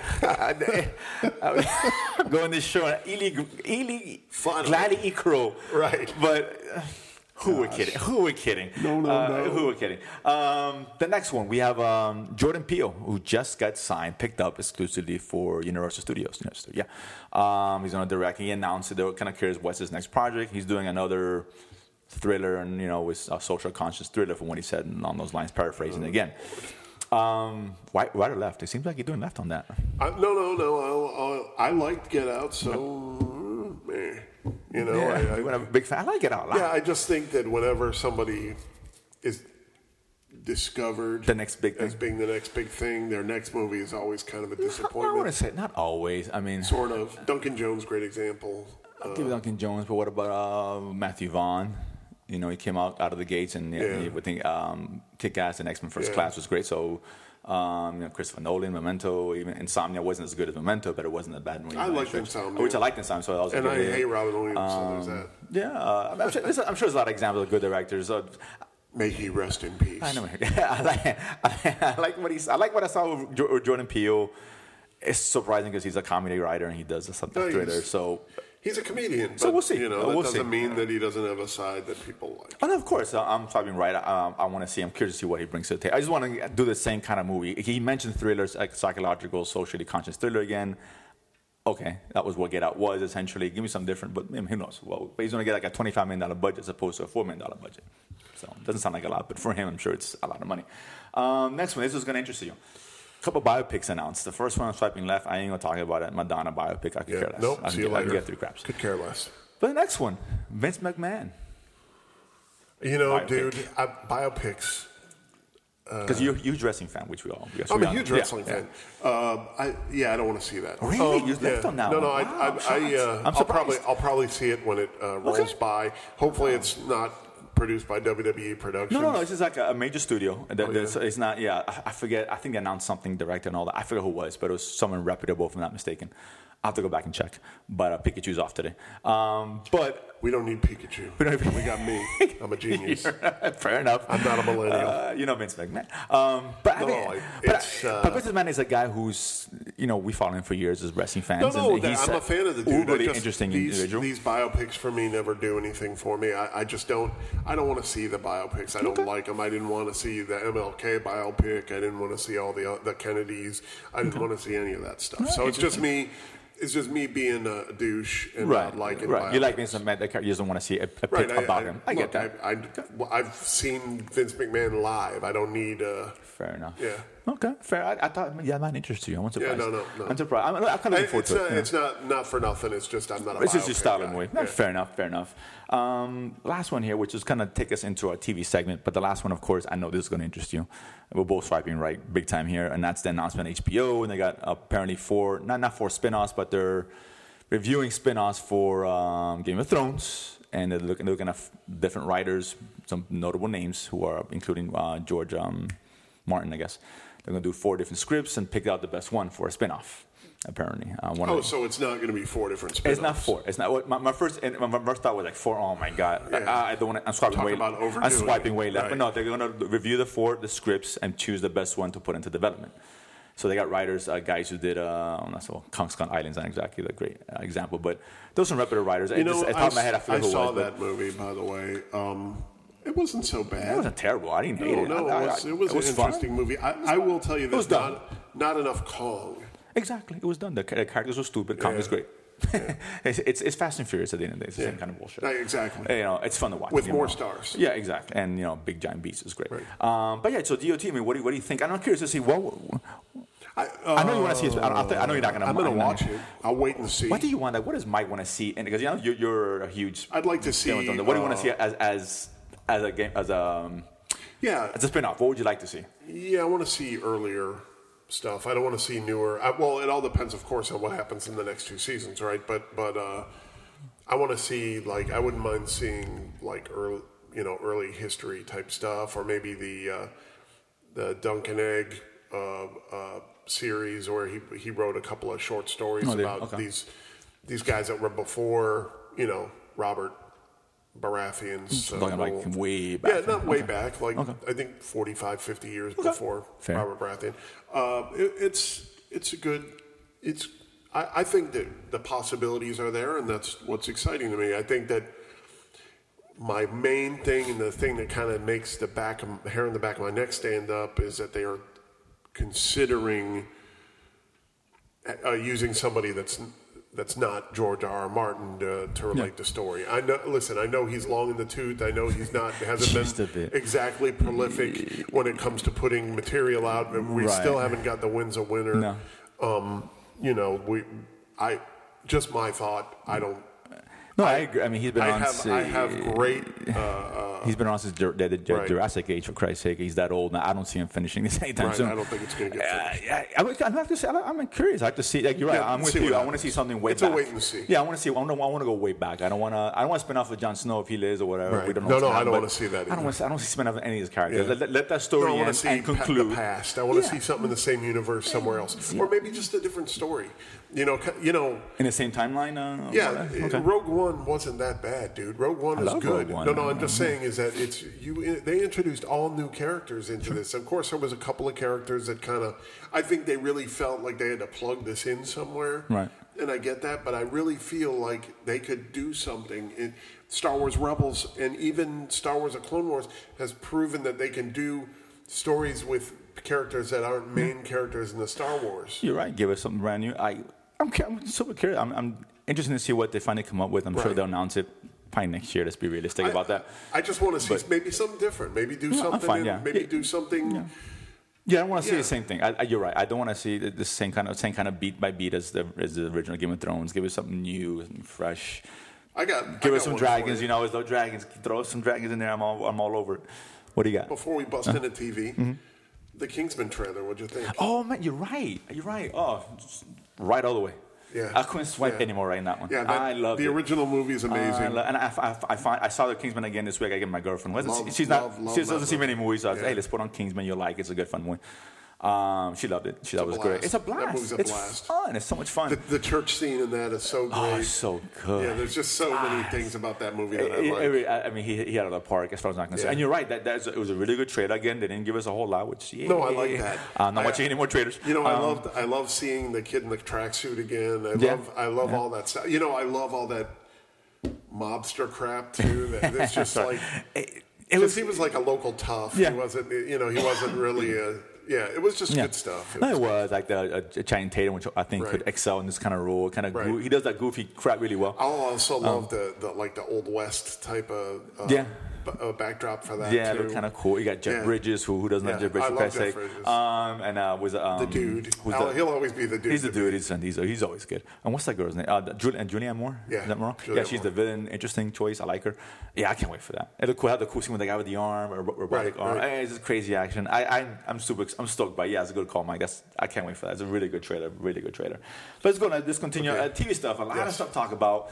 Go on this show, gladly crow. Right. But who we're kidding? Who we're kidding? No. Who we're kidding? The next one, we have Jordan Peele, who just got picked up exclusively for Universal Studios. He's going to direct. He announced it. They were kind of curious what's his next project. He's doing another thriller, and with a social conscious thriller from what he said along those lines, paraphrasing again. Right or left? It seems like you're doing left on that. No. I liked Get Out, so You know, Yeah, I'm a big fan. I like it a lot. I just think that whenever somebody is discovered The next big thing. as being the next big thing, their next movie is always kind of a I want disappointment. to say not always. I mean, Sort of. Duncan Jones, great example. I'll give Duncan Jones, but what about Matthew Vaughn? You know, he came out of the gates, and I would think Kick-Ass and X-Men First Class was great. So, Christopher Nolan, Memento, even Insomnia wasn't as good as Memento, but it wasn't a bad movie. I liked Insomnia. Which I liked Insomnia, so I was And I hate Robin Williams, so there's that. Yeah, I'm sure there's a lot of examples of good directors. May he rest in peace. I know. I like what I saw with Jordan Peele. It's surprising because he's a comedy writer and he does something thriller. So he's a comedian. But, So we'll see. You know, We'll that doesn't see. mean that he doesn't have a side that people like. And of course, I'm probably right. I want to see. I'm curious to see what he brings to the table. I just want to do the same kind of movie. He mentioned thrillers, like psychological, socially conscious thriller again. Okay, that was what Get Out was essentially. Give me something different, but who knows? Well, but he's going to get like a $25 million budget as opposed to a $4 million budget. So it doesn't sound like a lot, but for him, I'm sure it's a lot of money. Next one, this is going to interest you. A couple biopics announced. The first one, swiping left, I ain't going to talk about it. Madonna biopic, I could care less. Nope, I see you can later. get through craps. Could care less. But the next one, Vince McMahon. You know, Biopic. dude, biopics. Because you're a huge wrestling fan, which we all. Yes, I'm we a are. huge Yeah, wrestling yeah. fan. I don't want to see that. Really? You left on that no, one? No, Wow, shocked. I'll probably see it when it rolls by. Hopefully, it's not produced by WWE Productions. No. This is like a major studio. It's not. Yeah, I forget. I think they announced something director and all that. I forget who it was, but it was someone reputable, if I'm not mistaken. I'll have to go back and check. But Pikachu's off today. But We don't need Pikachu. We got me. I'm a genius. fair enough. I'm not a millennial. Vince McMahon. But Vince McMahon is a guy who's, we follow him for years as wrestling fans. No, and he's I'm a fan of the dude. Uberly interesting individual. These biopics for me never do anything for me. I just don't. I don't want to see the biopics. I don't like them. I didn't want to see the MLK biopic. I didn't want to see all the Kennedys. I didn't want to see any of that stuff. So it's just me. It's just me being a douche and not liking biopics. You like Vince McMahon, you just don't want to see a pic about him. I get that. I've seen Vince McMahon live. I don't need. Fair enough. Yeah. Okay, fair. I thought, that might interest you. I'm surprised. No. I'm surprised. I'm kind of looking forward to it. It's not for nothing. It's just I'm not a It's just biopic your style guy. and way. Yeah. Fair enough. Last one here, which is kind of take us into our TV segment, but the last one, of course, I know this is going to interest you. We're both swiping right big time here, and that's the announcement of HBO, and they got apparently not four spin-offs, but they're reviewing spin-offs for Game of Thrones, and they're looking at different writers, some notable names who are including George Martin, I guess. They're going to do 4 different scripts and pick out the best one for a spin-off, apparently. So it's not going to be 4 different spin-offs. It's not 4. It's not. My first thought was like 4. Oh my god! Yeah. I don't want to. I'm swiping Talk way. about overdoing I'm swiping it. way left. Right. But no, they're going to review the scripts and choose the best one to put into development. So they got writers, guys who did Kong Skull Island's not exactly the great example, but those are some reputable writers. At the top of my head, I forget who it was. saw that movie, by the way. It wasn't so bad. It wasn't terrible. I didn't hate it. It was an interesting movie. I will tell you this: not enough Kong. Exactly, it was done. The characters were stupid. Kong was great. Yeah. it's Fast and Furious at the end of the day. It's the same kind of bullshit. Exactly. It's fun to watch. With more stars. Yeah, exactly. And, big giant beasts is great. Right. But yeah, so DOT, I mean, what do you think? I'm curious to see I know you want to see it. I know you're not going to. I'm going to watch it. I'll wait and see. What do you want? What does Mike want to see? Because you're a huge. I'd like to see. What do you want to see as a game as a spin-off? What would you like to see? Yeah, I want to see earlier stuff. I don't want to see newer. Well, it all depends, of course, on what happens in the next 2 seasons, right? But I want to see I wouldn't mind seeing early history type stuff, or maybe the Duncan Egg series, where he wrote a couple of short stories about these guys that were before Robert Baratheon's talking like way back. Yeah, not way back, I think 45, 50 years before Robert Baratheon. It's a good. I think that the possibilities are there, and that's what's exciting to me. I think that my main thing, and the thing that kind of makes the hair on the back of my neck stand up, is that they are considering using somebody that's not George R.R. Martin to relate the story. I know he's long in the tooth. I know hasn't been exactly prolific when it comes to putting material out, and we still haven't got the Win's a Winner. No. Just my thought. I don't. No, I agree. I mean, he's been on. I have great. He's been on since Jurassic Age, for Christ's sake. He's that old now. I don't see him finishing this anytime soon. I don't think it's going to get finished. I'm have to say, I'm curious. I have to see. Like, you're right. I'm with you. I want to see something way back. It's a wait and see. Yeah, I want to see. I want to go way back. I don't want to spin off with Jon Snow if he lives or whatever. Right. We don't know. I don't want to see that either. I don't want to see spin off any of his characters. Yeah. Let that story end and conclude. The past. I want to see something in the same universe somewhere else, or maybe just a different story. You know. In the same timeline. Okay. Rogue One wasn't that bad, dude. Rogue One is good. No, I'm just saying is that they introduced all new characters into this. Of course, there was a couple of characters that kind of, I think they really felt like they had to plug this in somewhere. Right. And I get that, but I really feel like they could do something. Star Wars Rebels and even Star Wars: The Clone Wars has proven that they can do stories with characters that aren't main characters in the Star Wars. You're right. Give us something brand new. I'm super curious. I'm interested to see what they finally come up with. I'm sure they'll announce it probably next year. Let's be realistic about that. I just want to see maybe something different. Maybe do something. Maybe do something. Yeah, I don't want to see the same thing. You're right. I don't want to see the same kind of beat by beat as the original Game of Thrones. Give us something new and fresh. Give us some dragons. You know, as though dragons. Throw some dragons in there. I'm all over it. What do you got? Before we bust into TV, the Kingsman trailer. What'd you think? Oh man, you're right. Oh, right all the way. Yeah. I couldn't swipe anymore right in that one. Yeah, I love the original movie is amazing. And I saw the Kingsman again this week. I get my girlfriend. She doesn't see many movies. So I was hey, let's put on Kingsman. You'll like it. It's a good fun movie. She loved it. She thought it was great. It's a blast. That movie's a blast. It's fun. It's so much fun. The church scene in that is so great. Oh, it's so good. Yeah, there's just so many things about that movie that I like. I mean, he had it at the park as far as I'm concerned. And you're right. It was a really good trailer. Again, they didn't give us a whole lot, which no, I like that. I'm not watching any more trailers. You know, I love seeing the kid in the tracksuit again. I love all that stuff. You know, I love all that mobster crap too. It's just like he was like a local tough. Yeah. He wasn't. He wasn't really a. Yeah, it was just good stuff. It was like the Channing Tatum, which I think could excel in this kind of role. He does that goofy crap really well. I also love the Old West type of backdrop for that. Yeah, too. it looked kind of cool. You got Jeff Bridges, who doesn't have Jeff Bridges? I love Jeff Bridges. The dude. He'll always be the dude. He's the dude. He's always good. And what's that girl's name? Julianne Moore. Yeah, is that wrong? Julianne she's Moore. the villain. Interesting choice. I like her. Yeah, I can't wait for that. It looked cool. Had the cool scene with the guy with the arm, or robotic arm. Hey, it's just crazy action. I'm stoked by it. Yeah, it's a good call, Mike. I can't wait for that. It's a really good trailer. Really good trailer. But let's continue. TV stuff. A lot of stuff to talk about.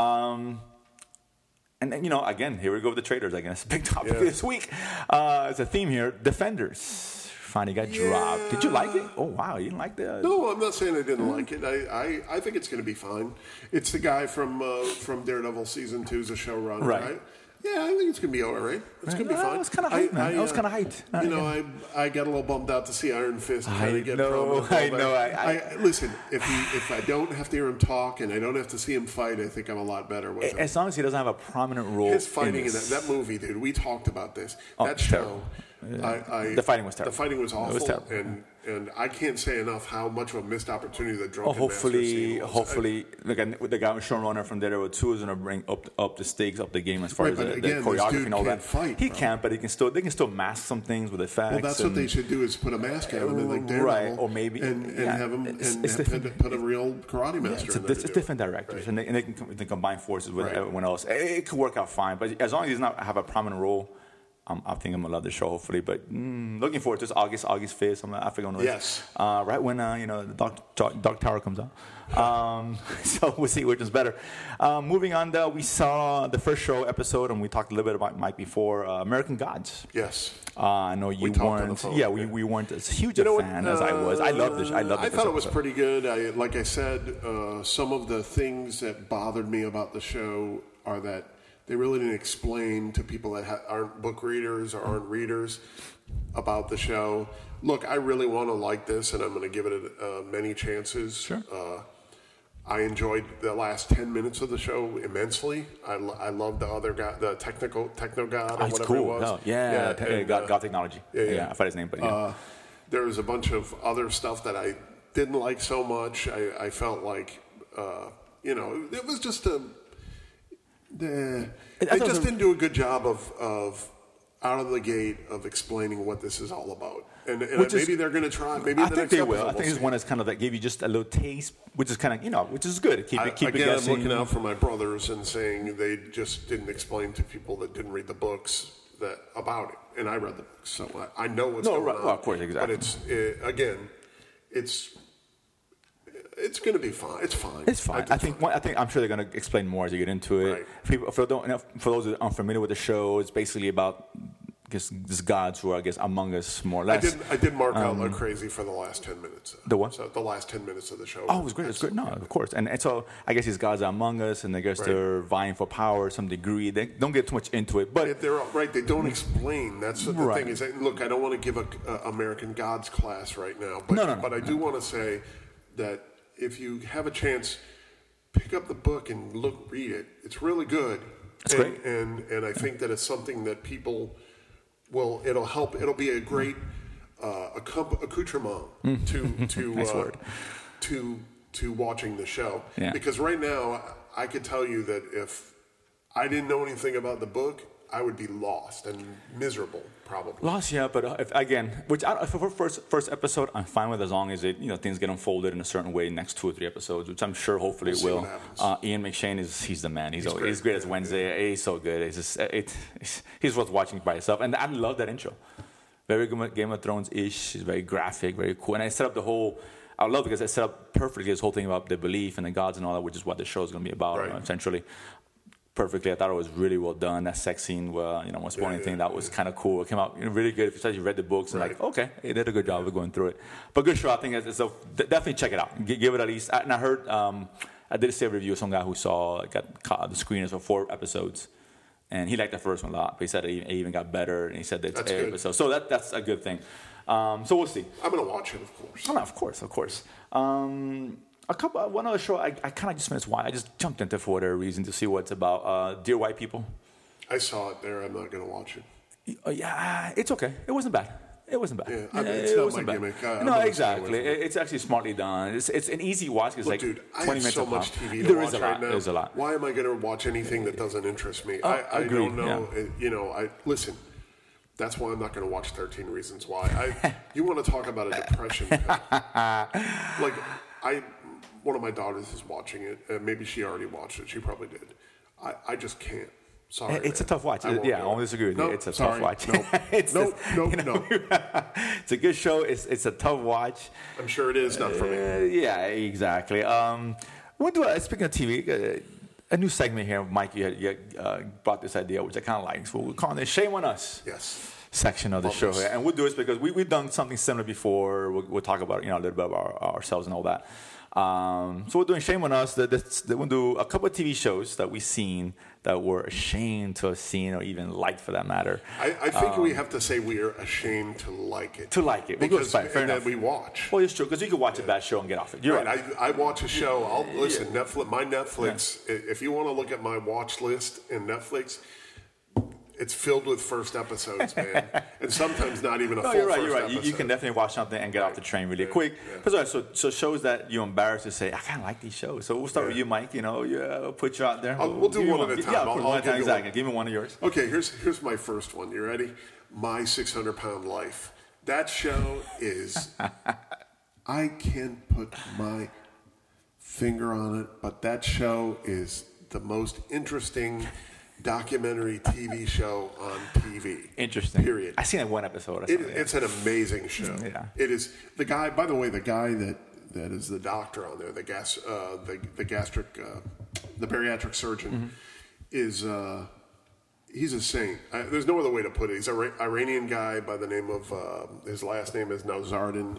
And then, again, here we go with the trailers. Again, it's a big topic this week. It's a theme here. Defenders finally got dropped. Did you like it? Oh wow, you didn't like that? No, I'm not saying I didn't like it. I think it's going to be fine. It's the guy from Daredevil season 2's a showrunner, right? Yeah, I think it's going to be all right. It's going to be fine. I was kind of hyped, man. I was kind of hyped. I got a little bummed out to see Iron Fist kind of get promo. I know. Listen, if I don't have to hear him talk and I don't have to see him fight, I think I'm a lot better with him. As long as he doesn't have a prominent role. His fighting in that movie, dude, we talked about this. That show. The fighting was terrible. The fighting was awful. It was terrible. And I can't say enough how much of a missed opportunity the drunken hopefully, the guy showrunner from Daredevil 2 is going to bring up the stakes, up the game as far as the choreography and all that. He can't, but they can still mask some things with effects. Well, that's what they should do is put a mask on him like Daredevil, right? Or maybe and have him put a real karate master. It's different directors, and they can combine forces with everyone else. It could work out fine, but as long as he does not have a prominent role. I think I'm gonna love the show, hopefully. But looking forward to this August 5th. I forget when it is. Yes. Right when the Dark Tower comes out. So we'll see which is better. Moving on, though, we saw the first show episode, and we talked a little bit about Mike before. American Gods. Yes. I know you weren't. Yeah, we weren't as huge a fan as I was. I loved this. I thought it was pretty good. Like I said, some of the things that bothered me about the show are that. They really didn't explain to people that aren't book readers or aren't readers about the show. Look, I really want to like this, and I'm going to give it many chances. Sure. I enjoyed the last 10 minutes of the show immensely. I loved the other guy, the techno god or whatever it was. Oh, yeah, God Technology. Yeah, I forgot his name, but there was a bunch of other stuff that I didn't like so much. I felt like, it was just they just didn't do a good job of out of the gate of explaining what this is all about. And maybe they're going to try. Maybe I the think next they episode will. I think it's one that's kind of like gave you just a little taste, which is kind of which is good. Keep it Again, guessing. I'm looking out for my brothers and saying they just didn't explain to people that didn't read the books about it, and I read the books, so I know what's going on. Well, of course, exactly. But it's going to be fine. It's fine. It's fine. I think I'm sure they're going to explain more as you get into it. Right. For those that aren't familiar with the show, it's basically about these gods who are, I guess, among us more or less. I did mark out like crazy for the last 10 minutes. The what? So the last 10 minutes of the show. Oh, it was great. It's good. No, of course. And so I guess these gods are among us, and I guess they're vying for power to some degree. They don't get too much into it, but they're right. They don't explain. That's the thing. Is that, look, I don't want to give a American Gods class right now, but no. But I do want to say that if you have a chance, pick up the book and read it. It's really good. It's great. And I think that it's something that people will. It'll help. It'll be a great accoutrement to watching the show. Yeah. Because right now, I could tell you that if I didn't know anything about the book, I would be lost and miserable, probably. Lost, yeah, but for first episode, I'm fine with as long as things get unfolded in a certain way next 2 or 3 episodes, which I'm sure hopefully it will. Ian McShane he's the man. He's great as Wednesday. He's so good. He's worth watching by himself, and I love that intro. Very good Game of Thrones-ish. It's very graphic, very cool, and I set up the whole. I love it because I set up perfectly this whole thing about the belief and the gods and all that, which is what the show is going to be about, essentially. Perfectly. I thought it was really well done. That sex scene where, won't spoil anything, that was kind of cool. It came out really good. If you read the books and okay, they did a good job of going through it. But good show. I think definitely check it out. Give it at least. And I heard, I did a save review of some guy who got the screeners for 4 episodes. And he liked the first one a lot. But he said it even got better. And he said that's 8 episodes. So that's a good thing. So we'll see. I'm going to watch it, of course. Oh, no, of course. One other show I kind of just finished watching. I just jumped into for whatever reason to see what it's about. Dear White People. I saw it there. I'm not going to watch it. Yeah, it's okay. It wasn't bad. Yeah, I mean, it's not my gimmick. No, exactly. It's actually smartly done. It's an easy watch. It's dude, 20 minutes. So much TV to watch right now. There's a lot. Why am I going to watch anything that doesn't interest me? I agree. Don't know. Yeah. Listen. That's why I'm not going to watch 13 Reasons Why. You want to talk about a depression pill? One of my daughters is watching it. Maybe she already watched it. She probably did. I just can't. Sorry, it's a tough watch. I won't disagree with you. It's a tough watch. No. It's a good show. It's a tough watch. I'm sure it is. Not for me. Yeah, exactly. Speaking of TV, a new segment here, Mike. You brought this idea, which I kind of like. So we're calling it "Shame on Us." Yes. Section of the show here, and we'll do this because we've done something similar before. We'll talk about a little bit about ourselves and all that. So we're doing Shame on Us. We'll do a couple of TV shows that we've seen that we're ashamed to have seen or even liked, for that matter. I think we have to say we are ashamed to like it. Because that we watch. Well, it's true, because you can watch a bad show and get off it. You're right. I watch a show. Listen, Netflix. My Netflix. If you want to look at my watch list in Netflix, it's filled with first episodes, man, and sometimes not even a full you're right. episode. You can definitely watch something and get off the train really quick. Yeah. So shows that you're embarrassed to say, I kind of like these shows. So we'll start with you, Mike. I'll put you out there. We'll do one at a time. Yeah, one at a time. Exactly. Give me one of yours. Okay, here's my first one. You ready? My 600-Pound Life. That show is. I can't put my finger on it, but that show is the most interesting documentary TV show on TV. Interesting. Period. I seen that one episode. It's an amazing show. Yeah. It is. The guy, by the way, that is the doctor on there, the bariatric surgeon, is he's a saint. There's no other way to put it. He's an Iranian guy by the name of his last name is Nazardin.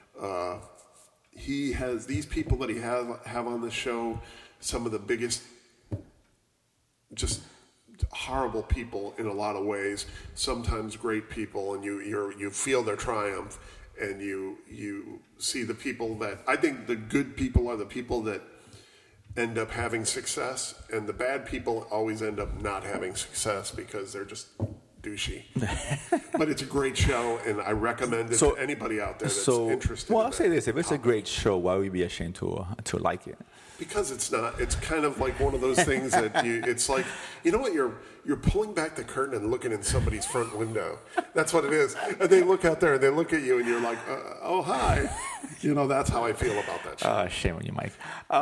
He has these people that he have on the show, some of the biggest, just horrible people in a lot of ways, sometimes great people, and you feel their triumph, and you see the people that, I think the good people are the people that end up having success, and the bad people always end up not having success because they're just douchey. But it's a great show, and I recommend it to anybody out there that's interested. Well, I'll say this: if it's a great show, why would we be ashamed to like it? Because it's not. It's kind of like one of those things that it's like, you know what? You're pulling back the curtain and looking in somebody's front window. That's what it is. And they look out there and they look at you and you're like, oh, hi. That's how I feel about that show. Shame on you, Mike.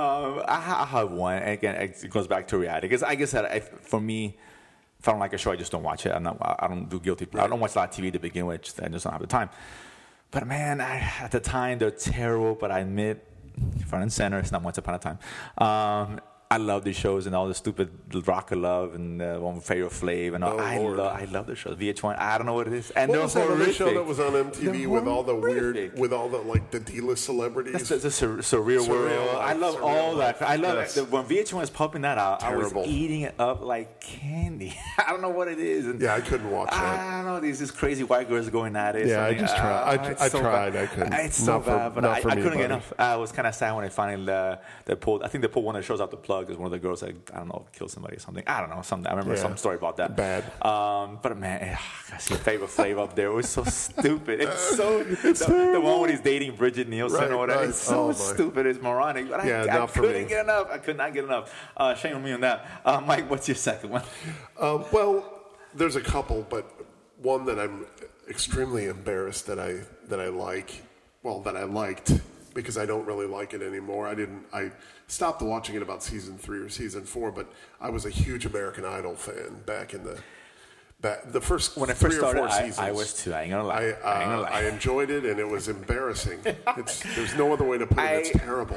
I have one. Again, it goes back to reality. Because I guess for me, if I don't like a show, I just don't watch it. I don't do guilty. Right. I don't watch a lot of TV to begin with. I just don't have the time. But man, at the time, they're terrible. But I admit, front and center, it's not Once Upon a Time. I love these shows and all the stupid Rock of Love and one with Flavor Flav and all. I love the shows. VH1, I don't know what it is. And what was that other show that was on MTV with all the weird, with all the like the D-list celebrities? That's the Surreal World. I love all that. I love it. When VH1 was pumping that out, terrible. I was eating it up like candy. I don't know what it is. And I couldn't watch that. I don't know. These crazy white girls going at it. Yeah, I just tried. I tried. I couldn't. It's so bad, but I couldn't get enough. I was kind of sad when they finally they pulled one of the shows out the plug. Because one of the girls, I don't know, killed somebody or something. I don't know. I remember some story about that. Bad. But man, I see Flavor Flav up there. It was so stupid. It's the one when he's dating Bridget Nielsen or whatever. Right. It's so stupid. It's moronic. But I couldn't get enough. I could not get enough. Shame on me on that. Mike, what's your second one? Well, there's a couple, but one that I'm extremely embarrassed that I like. Well, that I liked. Because I don't really like it anymore. I stopped watching it about season 3 or season 4, but I was a huge American Idol fan back in the first when it 3 first or 4 started, seasons. I was too. I ain't gonna lie. I enjoyed it, and it was embarrassing. There's no other way to put it. It's terrible.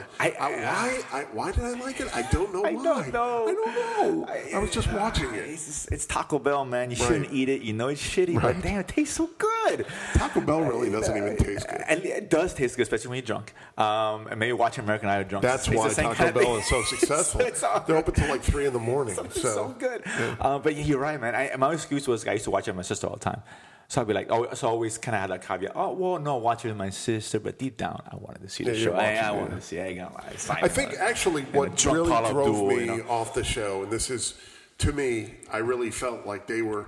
Why did I like it? I don't know why. I don't know. I was just watching it. It's Taco Bell, man. You shouldn't eat it. You know it's shitty, but damn, it tastes so good. Taco Bell really doesn't even taste good. And it does taste good, especially when you're drunk. And maybe watching American Idol drunk. That's why Taco Bell is so successful. They're open till like 3 a.m. So good. Yeah. But you're right, man. My excuse was I used to watch it with my sister all the time. So I'd be like, so I always kind of had that caveat. Oh, well, no, watch it with my sister, but deep down, I wanted to see the show. I wanted to see. I think actually what really drove me off the show, and this is, to me, I really felt like they were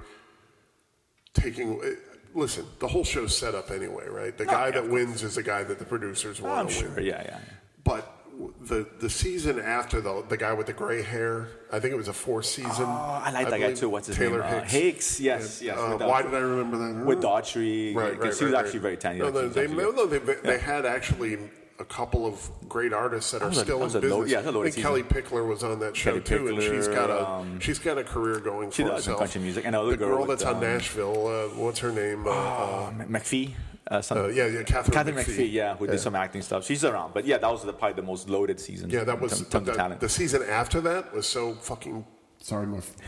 taking. Listen, the whole show's set up anyway, right? The guy that wins is the guy that the producers want to win. I'm sure, yeah. But the season after the guy with the gray hair, I think it was a 4th season. Oh, I like that guy too. What's his name? Taylor Hicks. Hicks, yes. Why did I remember that? With Daughtry, because he was actually very talented. They had actually a couple of great artists that are still in business. I think Kelly Pickler was on that show too, and she's got a career going for herself. She does country music. The girl that's on Nashville, what's her name? McPhee. Catherine McPhee, who did some acting stuff. She's around, but that was probably the most loaded season. Yeah, that was the season after that was so fucking. Sorry,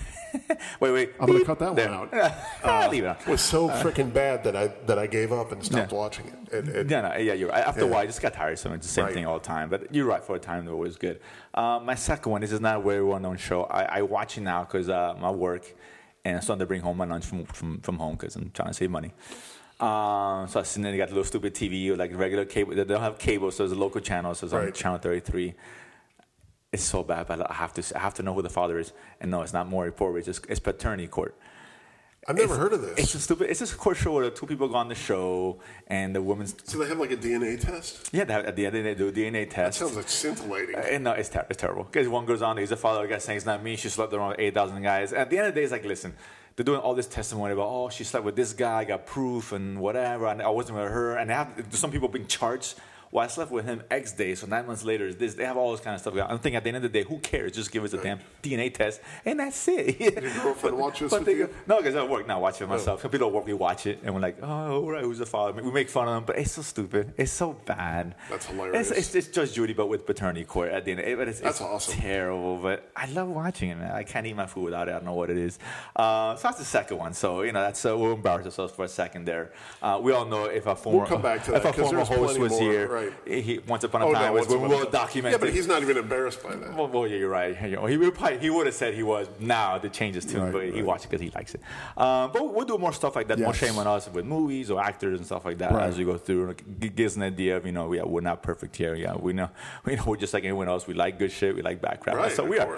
wait. I'm going to cut that one out. Leave it out. It was so freaking bad that I gave up and stopped watching it. You're right. After a while, I just got tired of it's the same thing all the time. But you're right. For a time, it was good. My second one. This is not a very well-known show. I watch it now because my work, and I'm starting to bring home my lunch from home because I'm trying to save money. So I was sitting there, they got the little stupid TV, like regular cable. They don't have cable, so it's a local channel, so it's on channel 33. It's so bad, but I have to know who the father is. And no, it's not Maury Povich. It's Paternity Court. I've never heard of this. It's a court show where 2 people go on the show, and the woman's. So they have like a DNA test? Yeah, at the end they do a DNA test. That sounds like scintillating. No, it's terrible. Because one goes on, he's the father, the guy saying it's not me. She slept around 8,000 guys. At the end of the day, it's like, listen. They're doing all this testimony about, she slept with this guy, I got proof and whatever, and I wasn't with her. And some people being charged. Well, I slept with him X day, so 9 months later is this. They have all this kind of stuff. I'm thinking at the end of the day, who cares? Just give us a damn DNA test, and that's it. Did your girlfriend watch this with you? No, because I work now, watch it myself. Some people at work, we watch it, and we're like, oh, all right, who's the father? We make fun of them, but it's so stupid. It's so bad. That's hilarious. It's Judge Judy, but with paternity court at the end. But it's awesome. Terrible, but I love watching it, man. I can't eat my food without it. I don't know what it is. So that's the second one. So, that's we'll embarrass ourselves for a second there. We all know if a former we'll come back to that, host was more, here, Right. He once upon a time was well documented. Yeah, but he's not even embarrassed by that. Well, yeah, you're right. He would have said he was. Now the changes to him, but he watched it because he likes it. But we'll do more stuff like that. More shame on us with movies or actors and stuff like that as we go through. It gives an idea of we're not perfect here. Yeah, we know we're just like anyone else. We like good shit. We like bad crap. Right, so we are.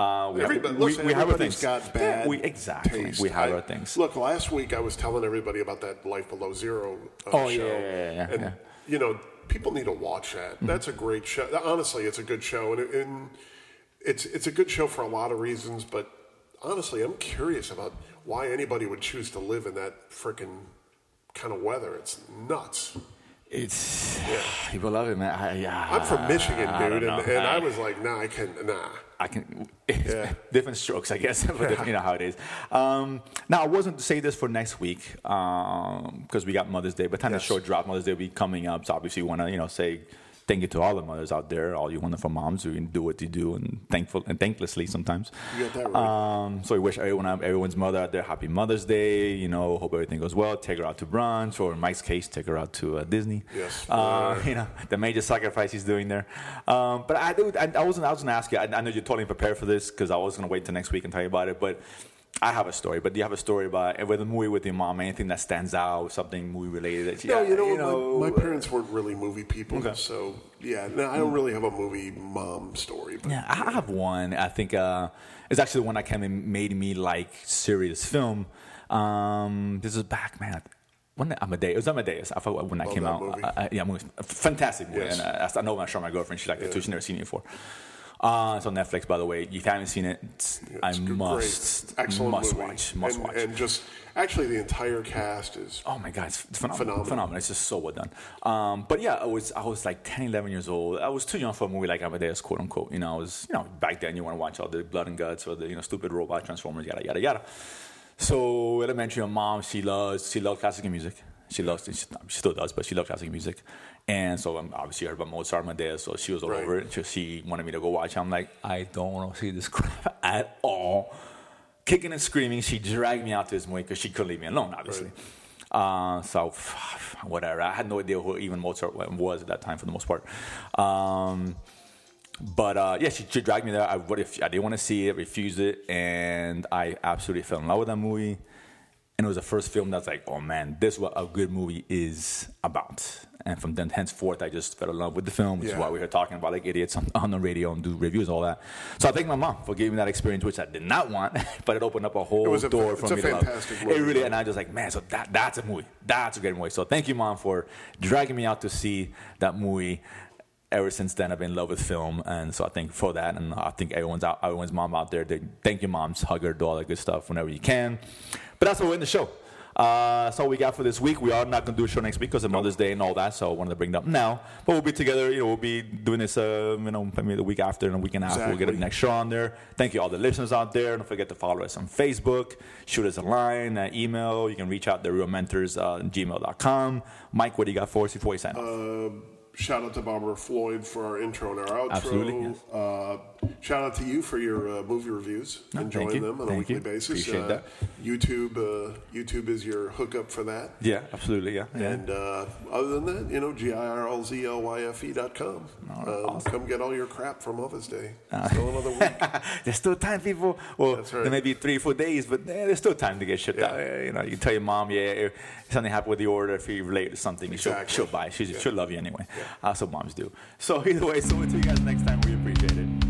We have our things. Got bad taste. We have our things. Look, last week I was telling everybody about that Life Below Zero show. And people need to watch that. Mm-hmm. That's a great show. Honestly, it's a good show, and it's a good show for a lot of reasons. But honestly, I'm curious about why anybody would choose to live in that frickin' kind of weather. It's nuts. People love it, man. I'm from Michigan, dude, and I was like, I can. Different strokes, I guess, but how it is. Now, I wasn't to say this for next week because we got Mother's Day, but time the show drop, Mother's Day will be coming up. So obviously, we want to say thank you to all the mothers out there, all you wonderful moms who do what you do, and thanklessly sometimes. You got that right. So we wish everyone's mother out there happy Mother's Day. Hope everything goes well. Take her out to brunch, or in Mike's case, take her out to Disney. Yes. The major sacrifice he's doing there. But I was going to ask you. I know you're totally prepared for this because I was going to wait till next week and tell you about it, but. I have a story, but do you have a story about with a movie with your mom? Anything that stands out, something movie related? That my parents weren't really movie people, so I don't really have a movie mom story. But, I have one. I think it's actually the one that kind of made me like serious film. This is back, man. Amadeus. It was Amadeus. I forgot when that came out. Movie. Fantastic movie. Yes. And I know when I show my girlfriend, she liked it too. She's never seen it before. It's on Netflix, by the way. If you haven't seen it, must watch. And just actually, the entire cast is it's phenomenal. It's just so well done. But yeah, I was like 10, 11 years old. I was too young for a movie like Amadeus, quote unquote. I was back then you want to watch all the blood and guts or the stupid robot transformers, yada yada yada. So elementary, my mom she loved classical music. She still does, but she loved classical music. And so obviously heard about Mozart, Amadeus, so she was all over it. She wanted me to go watch it. I'm like, I don't want to see this crap at all. Kicking and screaming, she dragged me out to this movie because she couldn't leave me alone, obviously. Right. So whatever. I had no idea who even Mozart was at that time for the most part. But she dragged me there. I didn't want to see it, refused it, and I absolutely fell in love with that movie. And it was the first film that's like, oh man, this is what a good movie is about. And from then henceforth, I just fell in love with the film, which is why we were talking about like idiots on the radio and do reviews, all that. So I thank my mom for giving me that experience, which I did not want, but it opened up a whole door for me to love. Movie, it really, and I just like, man, so that's a movie. That's a great movie. So thank you, Mom, for dragging me out to see that movie. Ever since then, I've been in love with film, and so I think for that, and I think everyone's mom out there, thank you, moms, hug her, do all that good stuff whenever you can. But that's what we're in the show. That's all we got for this week. We are not going to do a show next week because of Mother's Day and all that, so I wanted to bring it up now. But we'll be together. We'll be doing this, maybe the week after and the weekend after. We'll get the next show on there. Thank you all the listeners out there. Don't forget to follow us on Facebook. Shoot us a line, email. You can reach out to realmentors@gmail.com. Mike, what do you got for us before we sign off? Shout out to Barbara Floyd for our intro and our outro. Absolutely, yes. Shout out to you for your movie reviews. Enjoying them on a weekly basis. Appreciate that. YouTube is your hookup for that. Yeah, absolutely, yeah. And other than that, GIRLZLYFE.com. Awesome. Come get all your crap for Mother's Day. Still another week. There's still time, people. Well, that's right. There may be 3 or 4 days, but there's still time to get shit out. You tell your mom, if something happened with the order, if you relate to something, she'll buy it. She'll love you anyway. Yeah. So moms do. So either way, so we'll see you guys next time. We appreciate it.